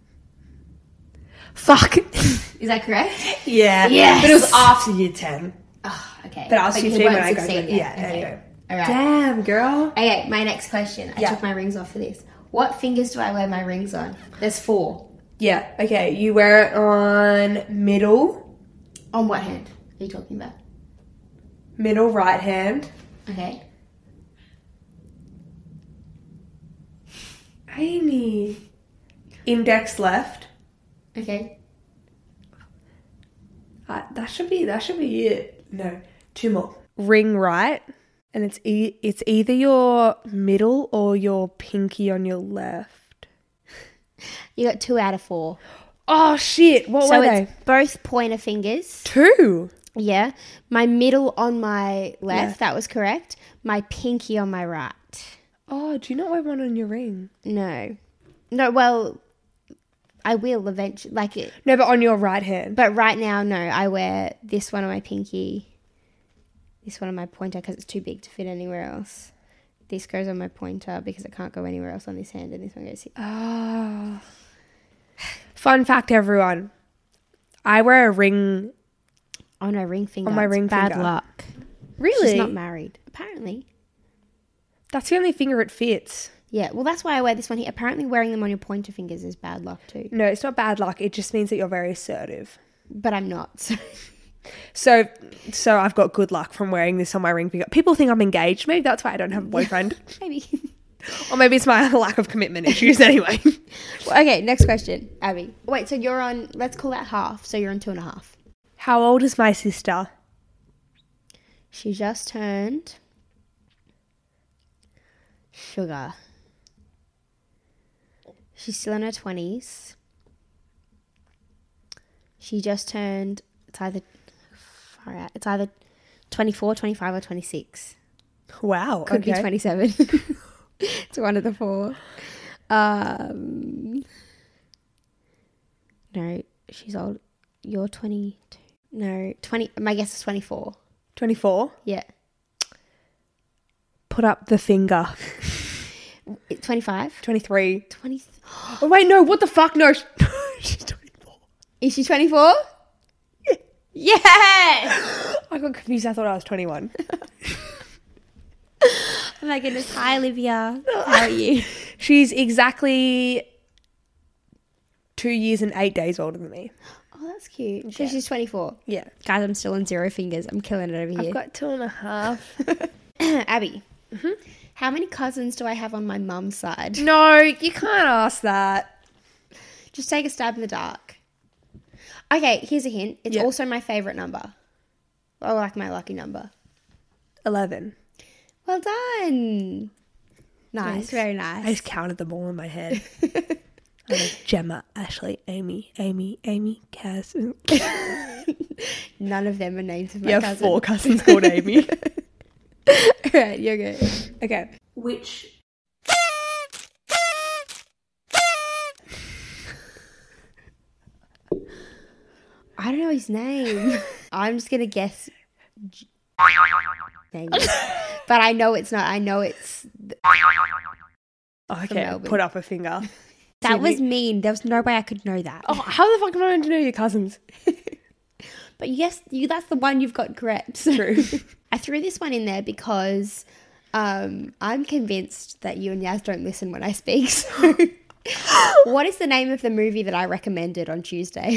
Fuck. Is that correct? Yeah. Yes. But it was after year ten. Oh, okay. But I was you fifteen weren't when I got sixteen there. yet. Yeah, okay. anyway. All right. Damn, girl. Okay, my next question. I Yeah. took my rings off for this. What fingers do I wear my rings on? There's four. Yeah, okay. You wear it on middle, On what hand are you talking about? middle right hand. Okay. Amy. Index left. Okay. Uh, that should be that should be it. No, two more. Ring right, and it's e- it's either your middle or your pinky on your left. You got two out of four. Oh shit! What so were it's they? both pointer fingers. Two. Yeah. My middle on my left, Left. that was correct. My pinky on my right. Oh, do you not wear one on your ring? No. No, well, I will eventually. Like it. No, but on your right hand. But right now, no. I wear this one on my pinky, this one on my pointer because it's too big to fit anywhere else. This goes on my pointer because it can't go anywhere else on this hand, and this one goes here. Oh. Fun fact, everyone. I wear a ring. On my ring finger. On my It's ring bad finger. luck. Really? She's not married, apparently. That's the only finger it fits. Yeah, well, that's why I wear this one here. Apparently, wearing them on your pointer fingers is bad luck too. No, it's not bad luck. It just means that you're very assertive. But I'm not. So So, so I've got good luck from wearing this on my ring finger. People think I'm engaged. Maybe that's why I don't have a boyfriend. Maybe. Or maybe it's my lack of commitment issues anyway. Well, okay, next question, Abby. Wait, so you're on, let's call that half. So you're on two and a half. How old is my sister? She just turned sugar. She's still in her twenties. She just turned, it's either, far out, it's either twenty-four, twenty-five or twenty-six. Wow. Could okay. be twenty-seven. It's one of the four. Um, no, she's old. You're twenty-two. No, twenty. My guess is twenty-four. twenty-four? Yeah. Put up the finger. twenty-five? twenty-three. twenty. Oh, wait, no. What the fuck? No. She's twenty-four. Is she twenty-four? Yeah. Yes! I got confused. I thought I was twenty-one. Oh my goodness. Hi, Olivia. How are you? She's exactly two years and eight days older than me. Oh, that's cute. So Yeah. she's twenty-four. Yeah. Guys, I'm still on zero fingers. I'm killing it over here. I've got two and a half. Abby, mm-hmm. How many cousins do I have on my mum's side? No, you can't ask that. Just take a stab in the dark. Okay, here's a hint. It's Yeah. also my favourite number. Or like my lucky number. eleven. Well done. Nice, Nice. very nice. I just counted them all in my head. I was Gemma, Ashley, Amy, Amy, Amy, Kaz. None of them are names of my You have cousin. four cousins called Amy. Right, you're good. Okay. Which I don't know his name. I'm just going to guess. J- name. But I know it's not. I know it's. Okay, Melbourne. put up a finger. That was mean. There was no way I could know that. Oh, how the fuck am I going to know your cousins? But yes, you, that's the one you've got correct. True. I threw this one in there because um, I'm convinced that you and Yaz don't listen when I speak. So what is the name of the movie that I recommended on Tuesday?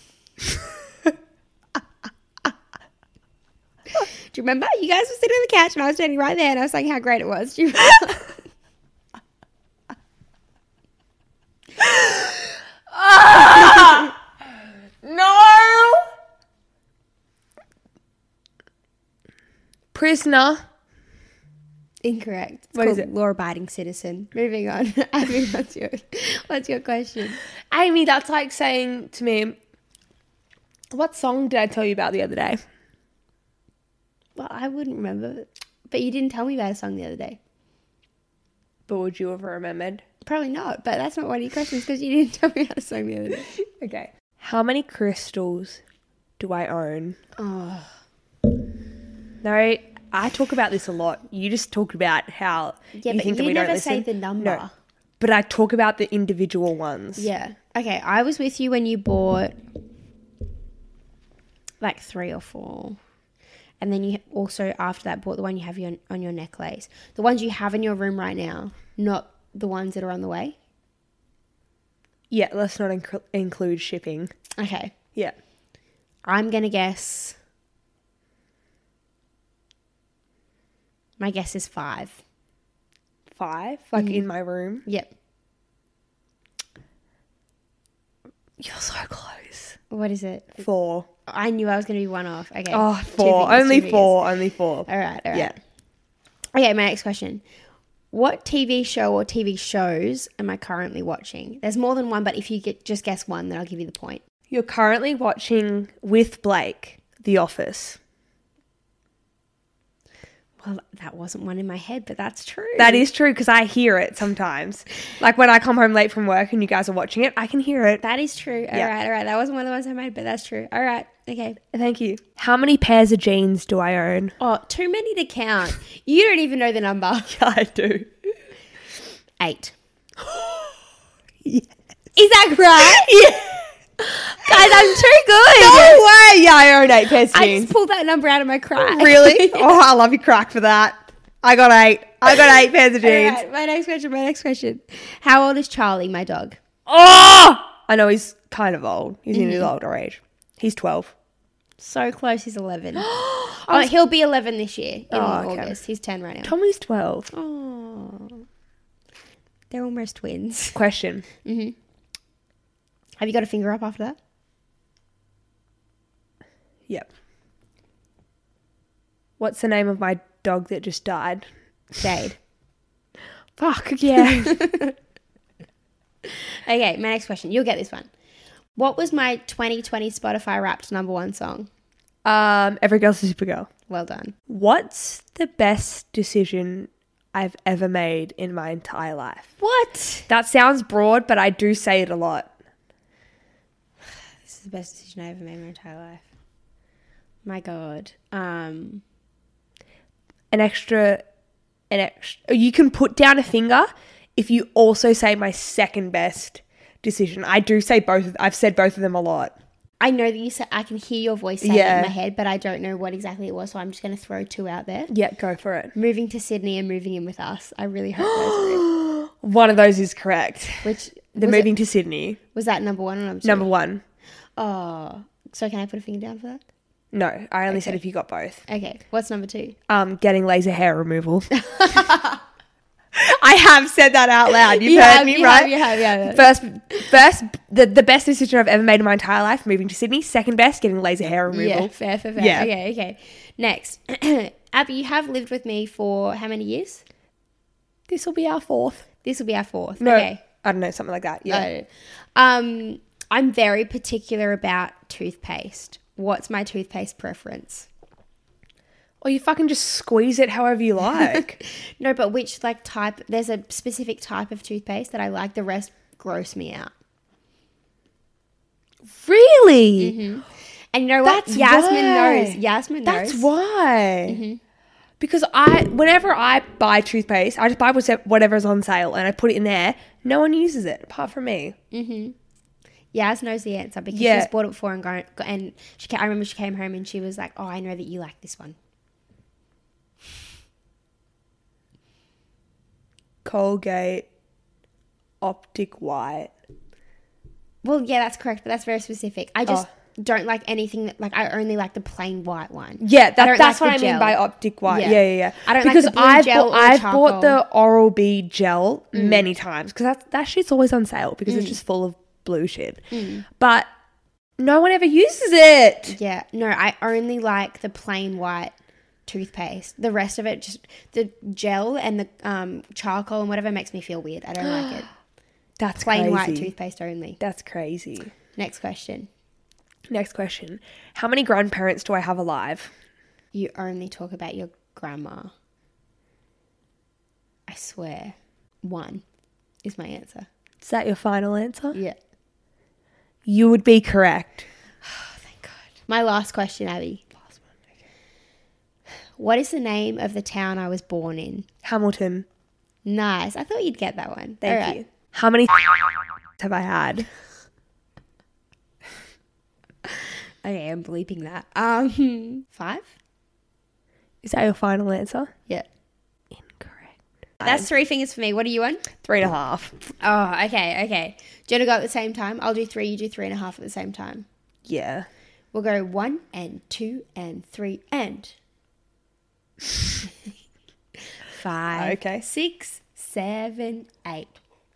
Do you remember? You guys were sitting on the couch and I was standing right there and I was saying how great it was. Do you remember? No! Prisoner. Incorrect. It's What called is it? Law-Abiding Citizen. Moving on. Abby, what's your, what's your question? Amy, that's like saying to me, what song did I tell you about the other day? Well, I wouldn't remember. But you didn't tell me about a song the other day. But would you have remembered? Probably not, but that's not one of your questions because you didn't tell me about a song the other day. Okay. How many crystals do I own? Oh. No, I talk about this a lot. You just talk about how Yeah, you but think that you we never don't say listen. the number. No, but I talk about the individual ones. Yeah. Okay, I was with you when you bought like three or four. And then you also, after that, bought the one you have your, on your necklace. The ones you have in your room right now, not the ones that are on the way. Yeah, let's not inc- include shipping. Okay. Yeah. I'm going to guess. My guess is five. Five? Like Mm. in my room? Yep. You're so close. What is it? Four. I knew I was going to be one off. Okay. Oh, Two four. fingers, Only two four. fingers. Only four. All right, all right. Yeah. Okay, my next question. What T V show or T V shows am I currently watching? There's more than one, but if you get just guess one, then I'll give you the point. You're currently watching with Blake, The Office. Well, that wasn't one in my head, but that's true. That is true because I hear it sometimes. Like when I come home late from work and you guys are watching it, I can hear it. That is true. All Yeah. right, all right. That wasn't one of the ones I made, but that's true. All right. Okay. Thank you. How many pairs of jeans do I own? Oh, too many to count. You don't even know the number. Yeah, I do. Eight. Yes. Is that right? Yeah. Guys, I'm too good. No way. Yeah, I own eight pairs of I jeans. just pulled that number out of my crack. Really? Oh, I love your crack for that. I got eight. I got eight pairs of All jeans. right, my next question, my next question. How old is Charlie, my dog? Oh! I know he's kind of old. He's in his older age. He's twelve. So close, he's eleven. Oh, he'll be eleven this year in Oh, okay. August. He's ten right now. Tommy's twelve. Oh, they're almost twins. Question. Mm-hmm. Have you got a finger up after that? Yep. What's the name of my dog that just died? Jade. Fuck, yeah. Okay, my next question. You'll get this one. What was my twenty twenty Spotify Wrapped number one song? um, Every Girl's a Supergirl. Well done. What's the best decision I've ever made in my entire life? What? That sounds broad, but I do say it a lot. This is the best decision I ever made in my entire life. My God. Um, An extra, an extra. You can put down a finger if you also say my second best decision. I do say both. Of, I've said both of them a lot. I know that you said I can hear your voice saying Yeah. it in my head, but I don't know what exactly it was, so I'm just going to throw two out there. Yeah, go for it. Moving to Sydney and moving in with us. I really hope those were One of those is correct. Which The was moving it- to Sydney. was that number one or number two? Number one. Oh, so can I put a finger down for that? No, I only Okay. said if you got both. Okay, what's number two? Um, getting laser hair removal. I have said that out loud. You've You heard have, me, you right? have, you have, you have. First, first, the, the best decision I've ever made in my entire life, moving to Sydney. Second best, getting laser hair removal. Yeah, fair, fair, fair. Yeah. Okay, okay. Next. Abby, you have lived with me for how many years? This will be our fourth. This will be our fourth. No, Okay. I don't know, something like that. Yeah. Uh, um, I'm very particular about toothpaste. What's my toothpaste preference? Or you fucking just squeeze it however you like. No, but which like type? There's a specific type of toothpaste that I like. The rest gross me out. Really? Mm-hmm. And you know what? That's Yasmin why. knows. Yasmin That's knows. why. Mm-hmm. Because I, whenever I buy toothpaste, I just buy whatever's on sale and I put it in there. No one uses it apart from me. Mm-hmm. Yas knows the answer because Yeah. she's bought it before and gone, and she. Ca- I remember she came home and she was like, "Oh, I know that you like this one." Colgate Optic White. Well, yeah, that's correct, but that's very specific. I just Oh. don't like anything that like I only like the plain white one. Yeah, that, don't that's like what the I mean gel. by Optic White. Yeah. Yeah, yeah, yeah. I don't like because the blue I've gel bought, or I've charcoal. bought the Oral B gel many times because that that shit's always on sale because Mm. it's just full of blue shit. But no one ever uses it. Yeah, no, I only like the plain white toothpaste. The rest of it, just the gel and the um, charcoal and whatever makes me feel weird. I don't like it. That's Plain crazy. white toothpaste only. That's crazy. Next question. Next question. How many grandparents do I have alive? You only talk about your grandma. I swear. One is my answer. Is that your final answer? Yeah. You would be correct. Thank God. My last question, Abby. Last one. Okay. What is the name of the town I was born in? Hamilton. Nice. I thought you'd get that one. Thank All right. you. How many have I had? Okay, I'm bleeping that. Um, five? Is that your final answer? Yeah. Incorrect. That's three fingers for me. What are you on? Three and a half. Oh, okay, okay. Do you want to go at the same time? I'll do three, you do three and a half at the same time. Yeah. We'll go one and two and three and five, Okay. six, seven, eight.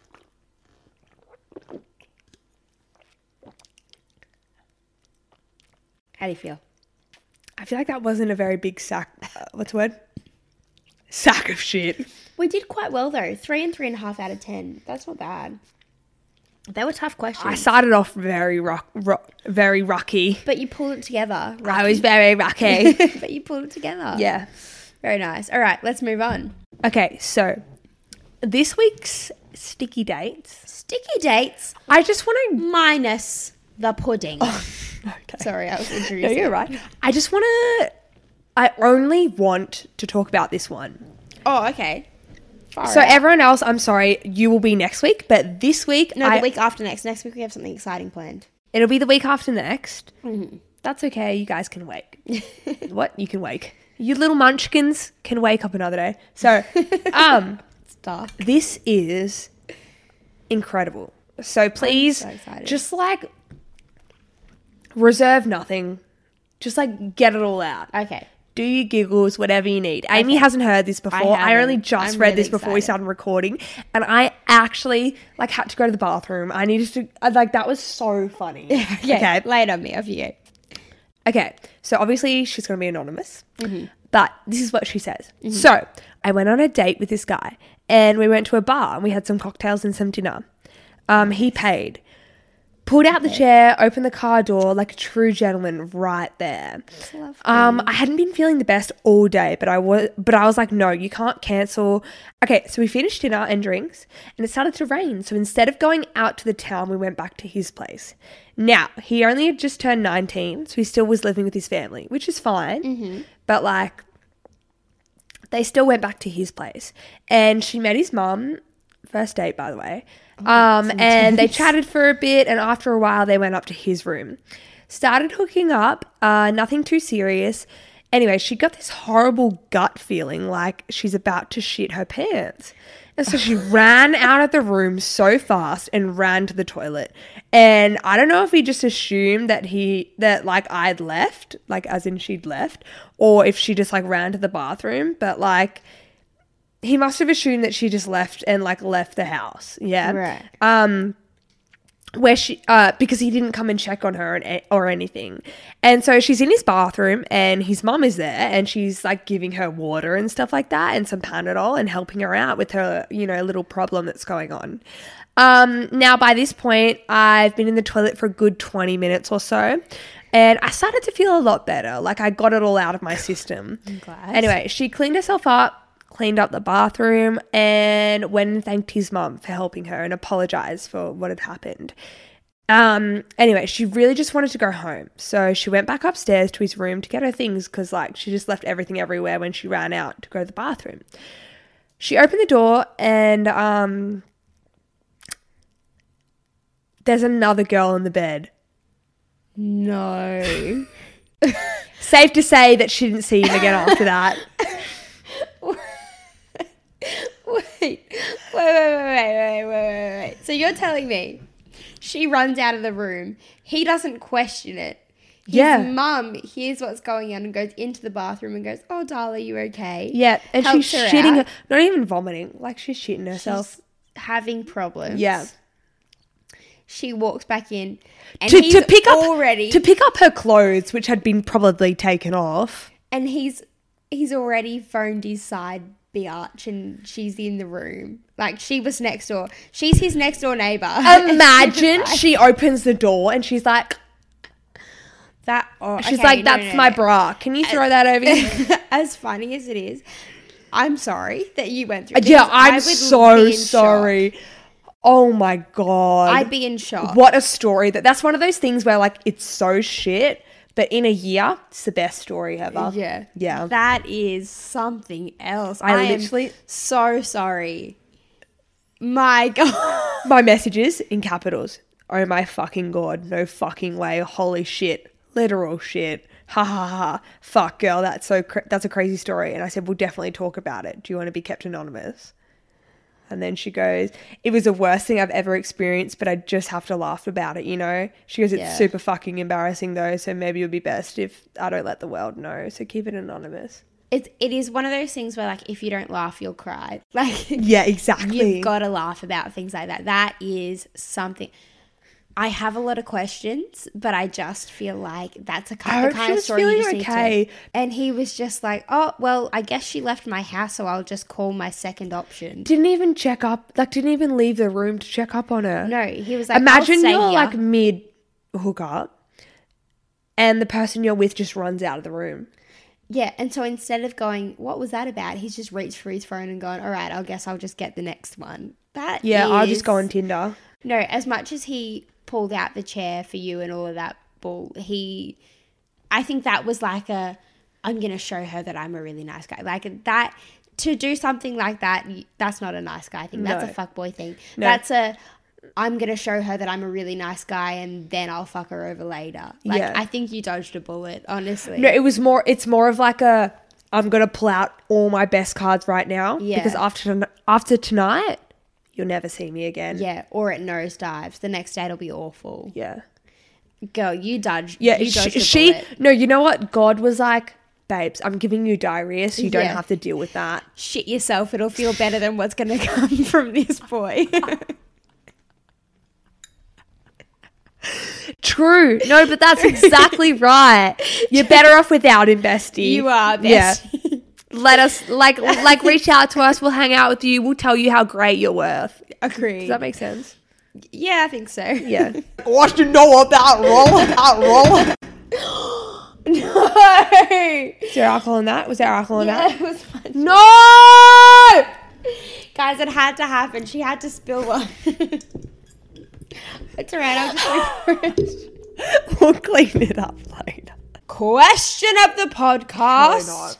How do you feel? I feel like that wasn't a very big sack. Uh, what's the word? Sack of shit. We did quite well though. Three and three and a half out of ten. That's not bad. They were tough questions. I started off very rock, rock very rocky. But you pulled it together. I was very rocky. But you pulled it together. Yeah. Very nice. All right, let's move on. Okay, so this week's sticky dates. Sticky dates I just want to. minus the pudding. Okay. Sorry, I was No, introducing. you're right. I just want to. I only want to talk about this one. Oh, okay. Far So out. everyone else, I'm sorry, you will be next week, but this week, No, the I- week after next. Next week we have something exciting planned. it'll be the week after next. Mm-hmm. That's okay. You guys can wait. What? You can wake. You little munchkins can wake up another day. So, um, It's dark. this is incredible. So please, so excited. just like reserve nothing. Just like get it all out. Okay. Do your giggles, whatever you need. Amy hasn't heard this before. I, I only just I'm read really this before we excited. started recording, and I actually like had to go to the bathroom. I needed to I, like that was so funny. Okay. okay. Lay it on me. Off you go. Okay. So obviously she's going to be anonymous, mm-hmm. but this is what she says. Mm-hmm. So I went on a date with this guy, and we went to a bar, and we had some cocktails and some dinner. Um, he paid. Pulled out the chair, opened the car door like a true gentleman right there. Um, I hadn't been feeling the best all day, but I was, but I was like, no, you can't cancel. Okay, so we finished dinner and drinks, and it started to rain. So instead of going out to the town, we went back to his place. Now he only had just turned nineteen, so he still was living with his family, which is fine. Mm-hmm. But like, they still went back to his place, and she met his mum. First date, by the way. Um, and they chatted for a bit, and after a while they went up to his room. Started hooking up, uh, nothing too serious. Anyway, she got this horrible gut feeling like she's about to shit her pants. And so she ran out of the room so fast and ran to the toilet. And I don't know if he just assumed that he, that like I'd left, like as in she'd left, or if she just like ran to the bathroom, but like... He must have assumed that she just left and like left the house. Yeah. Right. Um, where she, uh, because he didn't come and check on her and, or anything. And so she's in his bathroom and his mum is there and she's like giving her water and stuff like that and some Panadol and helping her out with her, you know, little problem that's going on. Um, now by this point, I've been in the toilet for a good twenty minutes or so. And I started to feel a lot better. Like I got it all out of my system. I'm glad. Anyway, she cleaned herself up. Cleaned up the bathroom and went and thanked his mum for helping her and apologized for what had happened. Um, anyway, she really just wanted to go home. So she went back upstairs to his room to get her things because like she just left everything everywhere when she ran out to go to the bathroom. She opened the door and um, there's another girl in the bed. No. Safe to say that she didn't see him again after that. Wait, wait, wait, wait, wait, wait, wait, wait. So you're telling me she runs out of the room. He doesn't question it. His Yeah. mum hears what's going on and goes into the bathroom and goes, "Oh, darling, you okay?" Yeah, and Helps she's her shitting, out. her, not even vomiting, like she's shitting herself. She's having problems. Yeah. She walks back in and to, he's to pick up already to pick up her clothes, which had been probably taken off. and he's he's already phoned his side biatch and she's in the room. Like she was next door. She's his next door neighbor. Imagine she opens the door and she's like, that. Oh, she's okay, like, no, that's no, my no. bra. Can you throw that over here? As funny as it is, I'm sorry that you went through this. Yeah, I I'm would so be in sorry. shock. Oh my God. I'd be in shock. What a story. That That's one of those things where like it's so shit, but in a year, it's the best story ever. Yeah. Yeah. That is something else. I I, am literally- so sorry. My God. My messages in capitals. Oh my fucking God. No fucking way. Holy shit. Literal shit. Ha ha ha. Fuck, girl. That's so cra- that's a crazy story. And I said, we'll definitely talk about it. Do you want to be kept anonymous? And then she goes, it was the worst thing I've ever experienced, but I just have to laugh about it, you know? She goes, it's Yeah. super fucking embarrassing though, so maybe it would be best if I don't let the world know. So keep it anonymous. It, it is one of those things where, like, if you don't laugh, you'll cry. Like, Yeah, exactly. you've got to laugh about things like that. That is something. I have a lot of questions, but I just feel like that's a I kind, hope the she kind of was story you feeling just need okay. to. And he was just like, oh, well, I guess she left my house, so I'll just call my second option. Didn't even check up, like didn't even leave the room to check up on her. No, he was like, Imagine I'll stay you're here. like mid hookup and the person you're with just runs out of the room. Yeah, and so instead of going, what was that about? He's just reached for his phone and gone, all right, I guess I'll just get the next one. That Yeah, I'll is- just go on Tinder. No, as much as he pulled out the chair for you and all of that bull, he, I think that was like a, I'm going to show her that I'm a really nice guy. Like that, to do something like that, that's not a nice guy thing. That's No. a fuckboy thing. No. That's a, I'm going to show her that I'm a really nice guy and then I'll fuck her over later. Like, Yeah. I think you dodged a bullet, honestly. No, it was more, it's more of like a, I'm going to pull out all my best cards right now. Yeah. Because after after tonight, you'll never see me again. Yeah, or it nosedives. The next day it'll be awful. Yeah. Girl, you dodged. Yeah, you she, dodged a she bullet. no, you know what? God was like, babes, I'm giving you diarrhea, so you don't Yeah. have to deal with that. Shit yourself. It'll feel better than what's going to come from this boy. True. No, but that's exactly right. You're better off without him, bestie. You are, Yeah. bestie. Let us like like reach out to us. We'll hang out with you. We'll tell you how great you're worth. Agree. Does that make sense? Yeah, I think so. Yeah. What you know about rolling out rolling? No. Is there alcohol in that? Was there alcohol in Yeah, that? it was fun. No. Guys, it had to happen. She had to spill one. It's alright. I'll just wait for it. We'll clean it up later. Question of the podcast.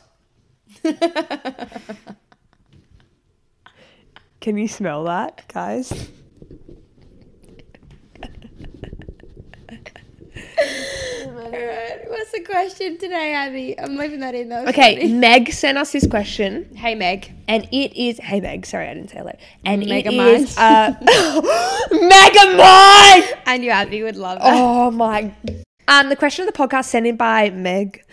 Can you smell that, guys? Alright, what's the question today, Abby? I'm leaving that in though. Okay, Meg sent us this question, Hey, Meg. and it is. Hey, Meg. Sorry, I didn't say hello. And it Megamind. is. Uh, Megamind! I knew Abby would love that. Oh my. Um, the question of the podcast sent in by Meg,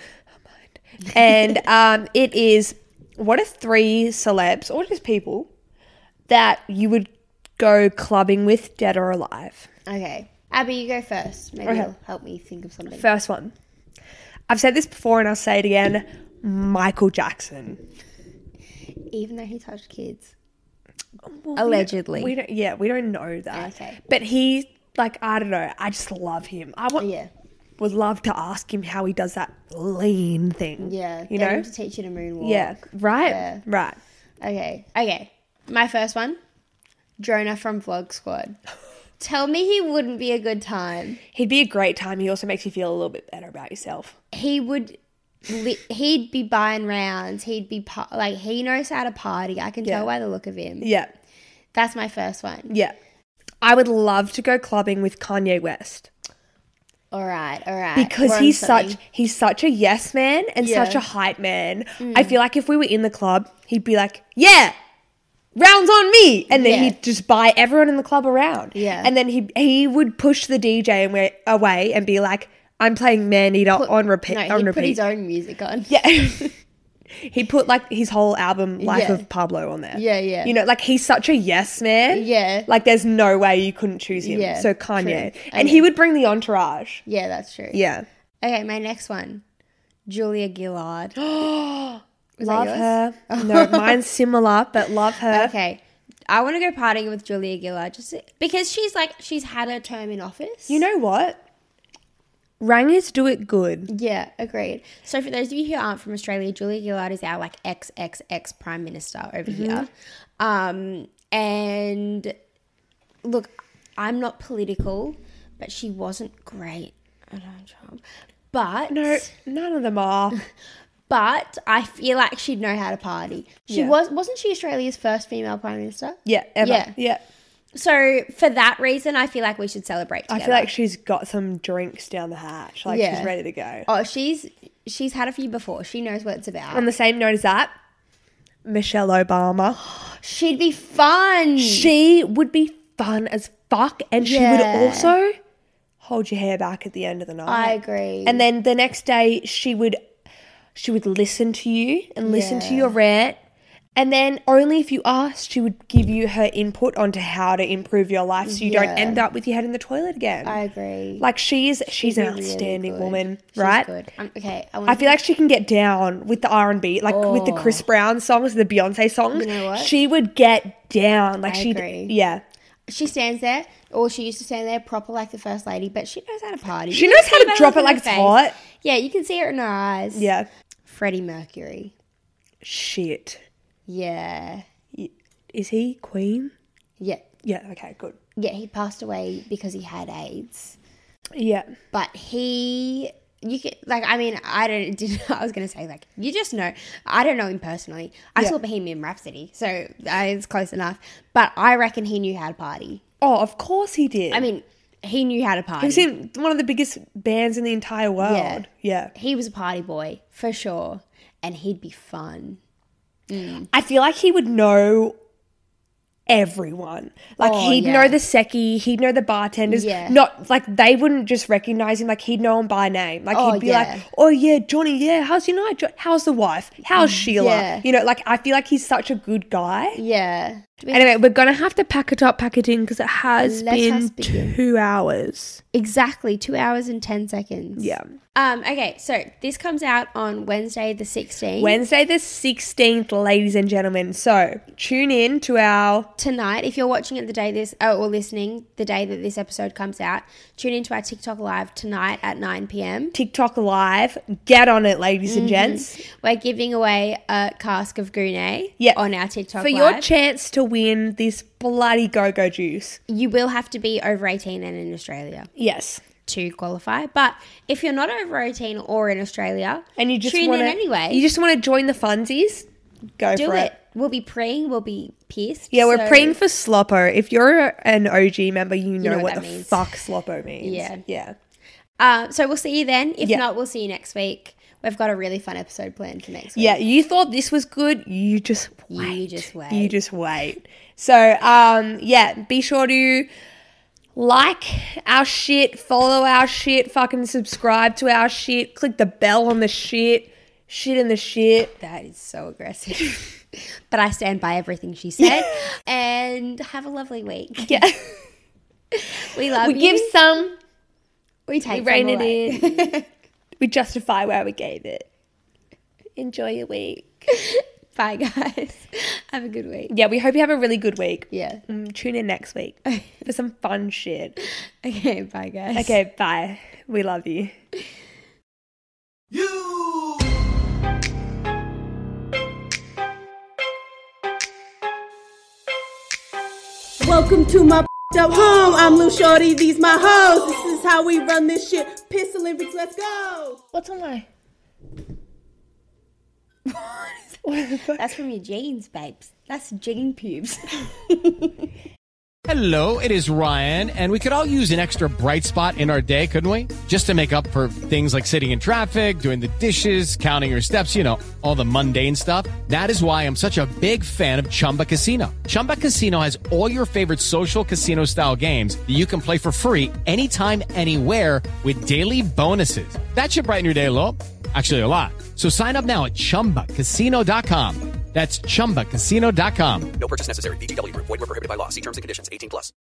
and um, it is: what are three celebs or just people that you would go clubbing with, dead or alive? Okay. Abby, you go first. Maybe Okay. you'll help me think of something. First one. I've said this before, and I'll say it again. Michael Jackson. Even though he touched kids. Well, we Allegedly. don't- We don't, yeah, we don't know that. Okay. But he, like, I don't know. I just love him. I want, Yeah. would love to ask him how he does that lean thing. Yeah. You Get know? him to teach you to moonwalk. Yeah. Right? Yeah. Right. Okay. Okay. My first one. Jonah from Vlog Squad. Tell me he wouldn't be a good time. He'd be a great time. He also makes you feel a little bit better about yourself. He would... Li- he'd be buying rounds. He'd be... Pa- like, he knows how to party. I can Yeah. tell by the look of him. Yeah. That's my first one. Yeah. I would love to go clubbing with Kanye West. All right. All right. Because We're on he's something. such he's such a yes man and Yeah. such a hype man. I feel like if we were in the club, he'd be like, yeah, rounds on me. And then Yeah. he'd just buy everyone in the club around. Yeah. And then he he would push the D J away, away and be like, I'm playing Man Eater Put- on repeat. No, on he'd repeat. put his own music on. Yeah. He put like his whole album Life Yeah. of Pablo on there. Yeah, yeah. You know, like he's such a yes man. Yeah. Like there's no way you couldn't choose him. Yeah, So Kanye. true. And Okay. he would bring the entourage. Yeah, that's true. Yeah. Okay, my next one. Julia Gillard. Was that Love yours? her. No, mine's similar, but love her. Okay. I want to go partying with Julia Gillard just because she's like, she's had her term in office. You know what? Rangers do it good. Yeah, agreed. So for those of you who aren't from Australia, Julia Gillard is our like ex ex ex prime minister over Mm-hmm. here. Um, and look, I'm not political, but she wasn't great at her job. But No, none of them are. but I feel like she'd know how to party. She Yeah. was wasn't she Australia's first female prime minister? Yeah, ever. Yeah. Yeah. So for that reason, I feel like we should celebrate together. I feel like she's got some drinks down the hatch. Like Yeah. she's ready to go. oh, she's she's had a few before. She knows what it's about. On the same note as that, Michelle Obama. She'd be fun. She would be fun as fuck, and she would Yeah. also hold your hair back at the end of the night. I agree. And then the next day, she would she would listen to you and listen to Yeah. your rant, and then only if you asked, she would give you her input onto how to improve your life, so you Yeah. don't end up with your head in the toilet again. I agree. Like she is, she's, an She'd be really outstanding good. woman, She's right? good. Um, okay. I, I feel like she can get down with the R and B, like with the Chris Brown songs, the Beyonce songs. You know what? She would get down, like I she, agree. yeah. she stands there, or she used to stand there proper like the first lady, but she knows how to party. She You knows can how see to by the drop look it on like her it's face. hot. Yeah, you can see it in her eyes. Yeah. Freddie Mercury. Shit. Yeah. Is he Queen? Yeah. Yeah. Okay. Good. Yeah, he passed away because he had AIDS. Yeah. But he, you can like, I mean, I don't. Did, I was gonna say like, you just know. I don't know him personally. I Yeah. saw Bohemian Rhapsody, so uh, it's close enough. But I reckon he knew how to party. Oh, of course he did. I mean, he knew how to party. he was in one of the biggest bands in the entire world. Yeah. Yeah. He was a party boy for sure, and he'd be fun. I feel like he would know everyone. Like Oh, he'd yeah. know the secchi, he'd know the bartenders. Yeah. Not like they wouldn't just recognize him. Like he'd know him by name. Like Oh, he'd be yeah. like, "Oh yeah, Johnny. Yeah, how's your night? Jo- How's the wife? How's Sheila?" Yeah. You know, like I feel like he's such a good guy. Yeah. Do we- Anyway, we're gonna have to pack it up, pack it in because it has Let been us begin. two hours. Exactly, two hours and ten seconds. Yeah. Um. Okay, so this comes out on Wednesday the sixteenth. Wednesday the sixteenth, ladies and gentlemen. So tune in to our Tonight, if you're watching it the day this, oh, or listening the day that this episode comes out, tune into our TikTok live tonight at nine p.m. TikTok live. Get on it, ladies and gents. We're giving away a cask of Goonay Yeah. on our TikTok For live. your chance to win this bloody go-go juice. You will have to be over eighteen and in Australia Yes. to qualify. But if you're not over eighteen or in Australia, And you just tune want in to anyway. You just want to join the funsies? Go do for it. it. We'll be preying. We'll be pissed. Yeah, we're so- praying for Sloppo. If you're an O G member, you know, know what what, that the means. fuck Sloppo means. Yeah. Yeah. Uh, so we'll see you then. If Yeah. not, we'll see you next week. We've got a really fun episode planned for next week. Yeah, you thought this was good. You just You wait. just wait. You just wait. So, um, yeah, be sure to like our shit, follow our shit, fucking subscribe to our shit, click the bell on the shit, shit in the shit. That is so aggressive. But I stand by everything she said. And have a lovely week. Yeah. We love We you. give some, we we take rein some it away. in, we justify where we gave it. Enjoy your week. Bye, guys. Have a good week. Yeah, we hope you have a really good week. Yeah. Mm, tune in next week for some fun shit. Okay, bye, guys. Okay, bye. We love you. You. Welcome to my up home. I'm Lil Shorty. These my hoes. This is how we run this shit. Piss Olympics. Let's go. What's on my... That's from your jeans, babes. That's jean pubes. Hello, it is Ryan, and we could all use an extra bright spot in our day, couldn't we? Just to make up for things like sitting in traffic, doing the dishes, counting your steps, you know, all the mundane stuff. That is why I'm such a big fan of Chumba Casino. Chumba Casino has all your favorite social casino-style games that you can play for free anytime, anywhere with daily bonuses. That should brighten your day a little. Actually, a lot. So sign up now at chumba casino dot com. That's chumba casino dot com. No purchase necessary. V G W Group. Void where prohibited by law. See terms and conditions. eighteen plus.